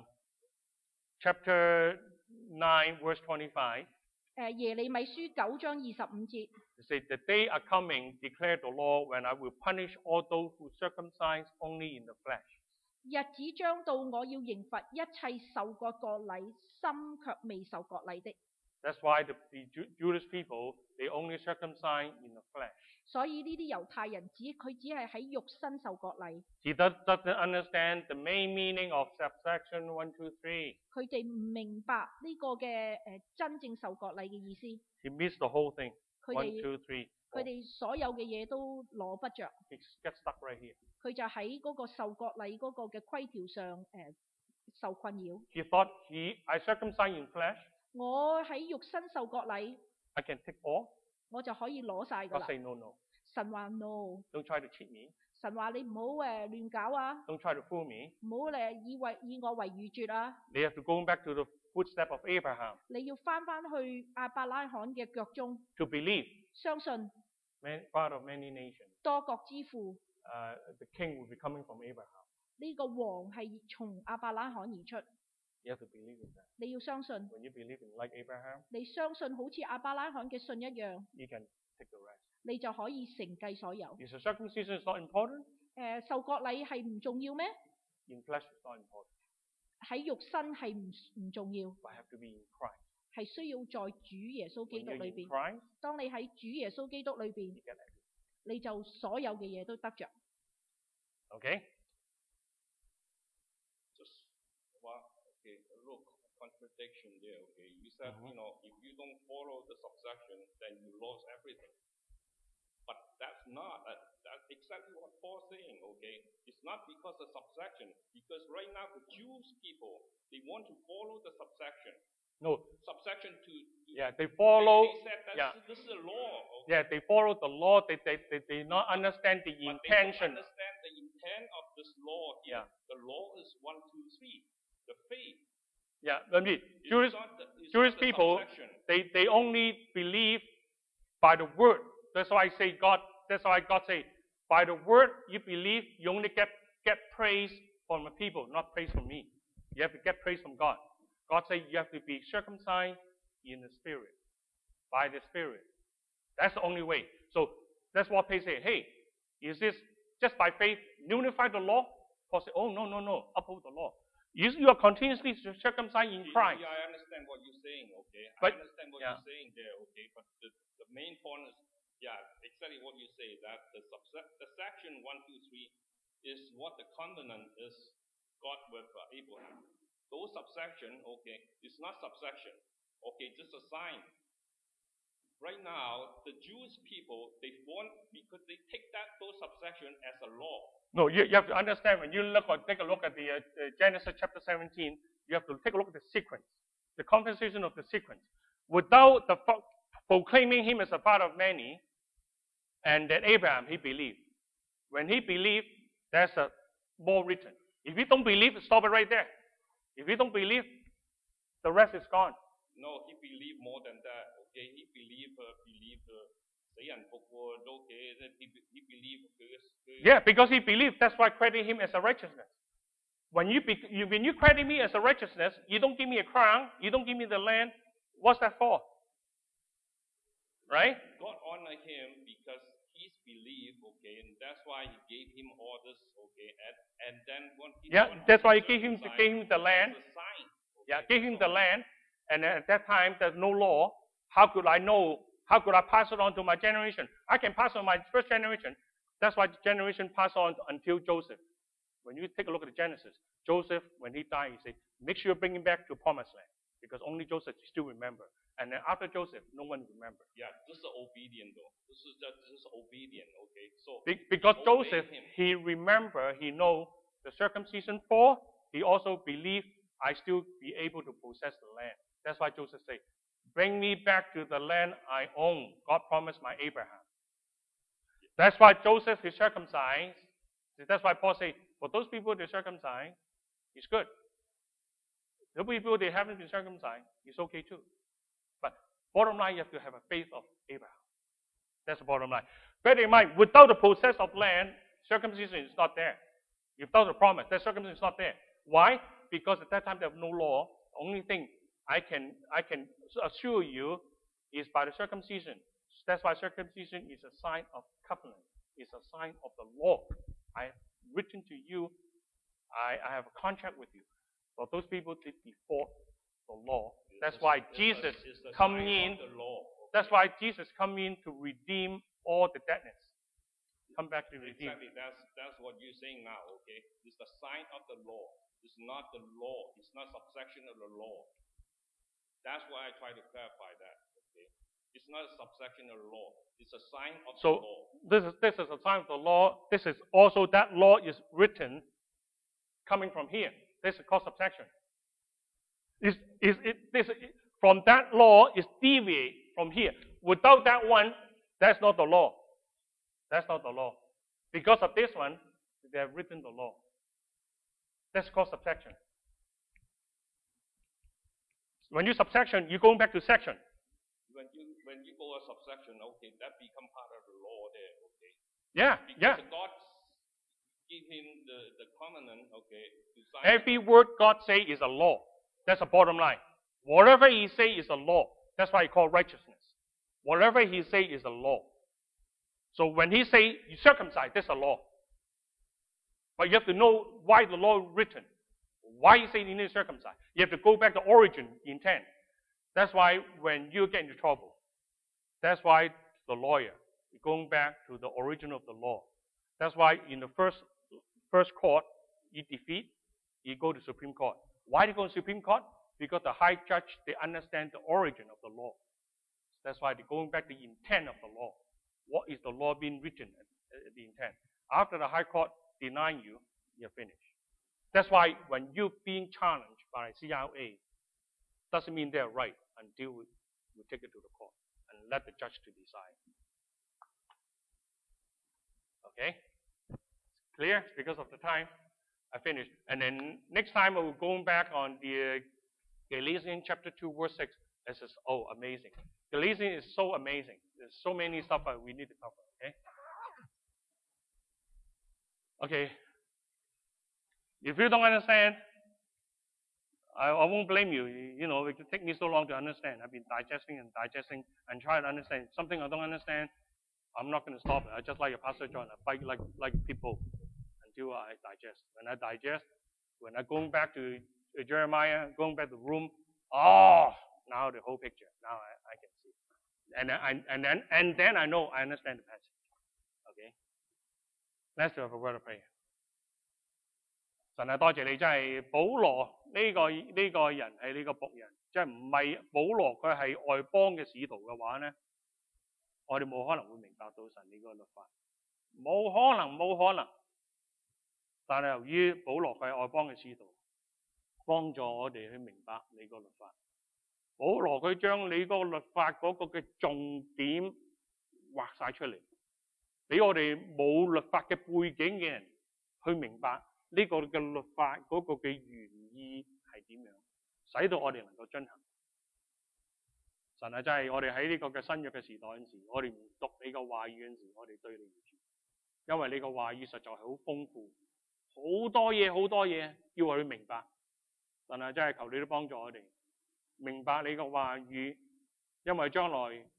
chapter 9, verse 25, 耶利米書9章25節， it says, "The day are coming, declare the Lord, when I will punish all those who circumcise only in the flesh." 日子將到，我要刑罰一切受過割禮，心卻未受割禮的。 That's why the Jewish people, they only circumcise in the flesh. 所以呢啲猶太人佢只係喺肉身受割禮， He doesn't understand the main meaning of subsection 1, 2, 3. 佢哋唔明白呢個嘅真正受割禮嘅意思， He missed the whole thing. 佢 1, 哋 2, 3. 佢哋所有嘅嘢都攞不着， He gets stuck right here. 佢就喺嗰個受割禮嗰個嘅規條上受困擾。 He thought I circumcise in flesh, 我喺肉身受割禮， I can take all. 我就可以攞晒㗎 God 啦。 say no, no. 神話 no， Don't try to cheat me. 神話你唔好亂搞啊， Don't try to fool me. 唔好以我為愚拙啊！ They have to go back to the footstep of Abraham 你要翻去亞伯拉罕嘅腳中， to believe. 相信 Father of many nations. 多國之父， The king will be coming from Abraham. 呢個王係從亞伯拉罕而出， You have to believe in that. 你要相信， When you believe in like Abraham, 你相信好似亞伯拉罕嘅信一樣， you can take the rest. 你就可以承繼所有。 Is the circumcision is not important? 受割禮係唔重要咩？ In flesh is not important. 喺肉身係唔重要， But have to be in Christ. 係需要在主耶穌基 When 督 you're 裏 in 邊。 Christ, 當你喺主耶穌基督裏邊， you get everything. 你就所有嘅嘢都得着。 Okay? Just one, okay, a little contradiction there. Okay, you said if you don't follow the subsection, then you lost everything. But that's not that's exactly what Paul's saying. Okay, it's not because of subsection. Because right now the Jewish people they want to follow the subsection. No. Subsection to Yeah, they follow. They said that Yeah. this is a law. Okay? Yeah, they follow the law. They not understand the But they don't intention. understand the intent of this law here. Yeah. The law is 1, 2, 3. The faith. Yeah, I mean, It's Jewish not the, it's Jewish not the people, subsection. they only believe by the word. That's why I say God. That's why God say, by the word you believe, you only get praise from the people, not praise from me. You have to get praise from God. God say you have to be circumcised in the spirit, by the spirit. That's the only way. So that's what they say. Hey, is this just by faith nullify the law? Paul say, oh no, uphold the law. You are continuously circumcised in Christ. Yeah, I understand what you're saying, okay? But- I understand what yeah. you're saying there, okay? But the main point is, yeah, exactly what you say, that the section 1, 2, 3 is what the covenant is God with Abraham. Those subsection, okay, it's not subsection, okay, just a sign. Right now, the Jewish people, because they take those subsection as a law. No, you have to understand when you take a look at the Genesis chapter 17, you have to take a look at the sequence, the conversation of the sequence. Without the proclaiming him as a father of many, and that Abraham, he believed. When he believed, there's a more written. If you don't believe, stop it right there. If you don't believe, the rest is gone. No, he believed more than that. Okay, he believed 死人復活 okay, then he believed Yeah, because he believed, that's why I credit him as a righteousness. When you credit me as a righteousness, you don't give me a crown, you don't give me the land, what's that for? Right? God honored him because he's believed, okay, and that's why he gave him all this, okay, and then when he That's why he gave him the land. It's a sign. Yeah, gave him the land, and at that time there's no law. How could I know? How could I pass it on to my generation? I can pass on my first generation. That's why the generation passed on until Joseph. When you take a look at the Genesis, Joseph, when he died, he said, make sure you bring him back to promised land. Because only Joseph still remember. And then after Joseph, no one remember. Yeah, this is obedient though. This is obedient, okay? So Because obey Joseph, him. he remember, he know the circumcision for, he also believed I still be able to possess the land. That's why Joseph said, bring me back to the land I own. God promised my Abraham. That's why Joseph is circumcised. That's why Paul said, for those people to circumcise, it's good. The people they haven't been circumcised, it's okay too. But bottom line, you have to have a faith of Abraham. That's the bottom line. Bear in mind, without the process of land, circumcision is not there. Without the promise, that circumcision is not there. Why? Because at that time there was no law. The only thing I can assure you is by the circumcision. That's why circumcision is a sign of covenant. It's a sign of the law. I have written to you. I have a contract with you. But those people did before the law. That's why Jesus come in. That's why Jesus come in to redeem all the deadness. Come back to redeem. Exactly. That's what you're saying now. Okay. It's the sign of the law. It's not the law. It's not subsection of the law. That's why I try to clarify that. Okay. It's not a subsection of the law. It's a sign of the law. This is a sign of the law. This is also that law is written coming from here. This is called subsection. From that law is deviate from here. Without that one, that's not the law. That's not the law. Because of this one, they have written the law. That's called subsection. When you subsection, you're going back to section. When you go a subsection, okay, that become part of the law there, okay. Yeah. God give him the covenant, okay, to sign. Every word God say is a law. That's the bottom line. Whatever he say is a law. That's why he called righteousness. Whatever he say is a law. So when he say you circumcise, that's a law. But you have to know why the law is written. Why he say you need to circumcise. You have to go back to origin, intent. That's why when you get into trouble, that's why the lawyer is going back to the origin of the law. That's why in the first court, you defeat, you go to Supreme Court. Why do you go to Supreme Court? Because the high judge, they understand the origin of the law. That's why they're going back to the intent of the law. What is the law being written at the intent? After the high court denying you, you're finished. That's why when you're being challenged by CRA, doesn't mean they're right until we take it to the court and let the judge to decide. Okay? Clear? Because of the time, I finished. And then next time I will go back on the Galatians chapter 2, verse 6. This is, amazing. Galatians is so amazing. There's so many stuff we need to cover, okay? Okay. If you don't understand, I won't blame you. You know, it could take me so long to understand. I've been digesting and trying to understand. Something I don't understand, I'm not going to stop it. I just like a Pastor John. I fight like people until I digest. When I digest, when I go back to Jeremiah, going back to the room, now the whole picture. Now I can see. And then I know I understand the passage. Okay? Let's have a word of prayer. 神啊，多謝你，真係保羅呢個人係你個僕人，即係唔係保羅佢係外邦嘅使徒嘅話咧，我哋冇可能會明白到神呢個律法，冇可能。但係由於保羅佢係外邦嘅使徒，幫助我哋去明白你個律法。保羅佢將你嗰個律法嗰個嘅重點畫晒出嚟，俾我哋冇律法嘅背景嘅人去明白。呢個嘅律法嗰個嘅原意係點樣，使到我哋能夠遵行。神啊，真係我哋喺呢個嘅新約嘅時代嗰陣時，我哋唔讀你個話語嗰陣時，我哋對你唔住，因為你個話語實在係好豐富，好多嘢要我哋明白。神啊，真係求你都幫助我哋明白你個話語，因為將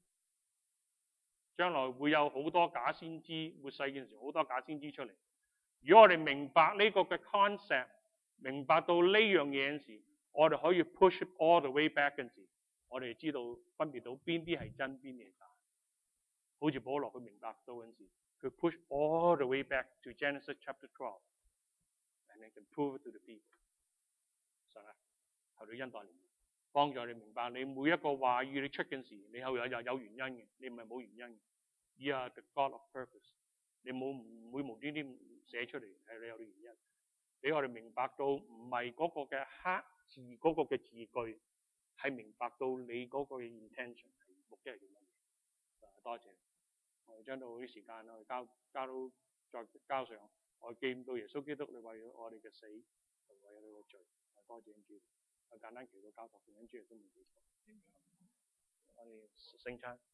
來會有好多假先知，末世嘅時候好多假先知出嚟。如果我哋明白呢個嘅 concept， 明白到呢樣嘢嗰陣時，我哋可以 push all the way back 嗰陣時，我哋知道分別到邊啲係真，邊啲係假。好似保羅佢明白到嗰陣時，佢 push all the way back to Genesis chapter 12 and they can prove it to the people。神啊，求你恩待你，幫助你明白你每一個話語你出嘅時，你有原因嘅，你唔係冇原因嘅。You are the God of purpose。你唔會無端端寫出嚟，係你有啲原因，俾我哋明白到唔係嗰個嘅黑字嗰個嘅字句，係明白到你嗰個嘅 intention 係目的係點樣。多謝，我哋將到啲時間我哋再交上，我記唔到耶穌基督你為咗我哋嘅死同為咗你嘅罪，多謝主。 簡單祈禱交託，奉主耶穌名祈禱。我哋聖餐。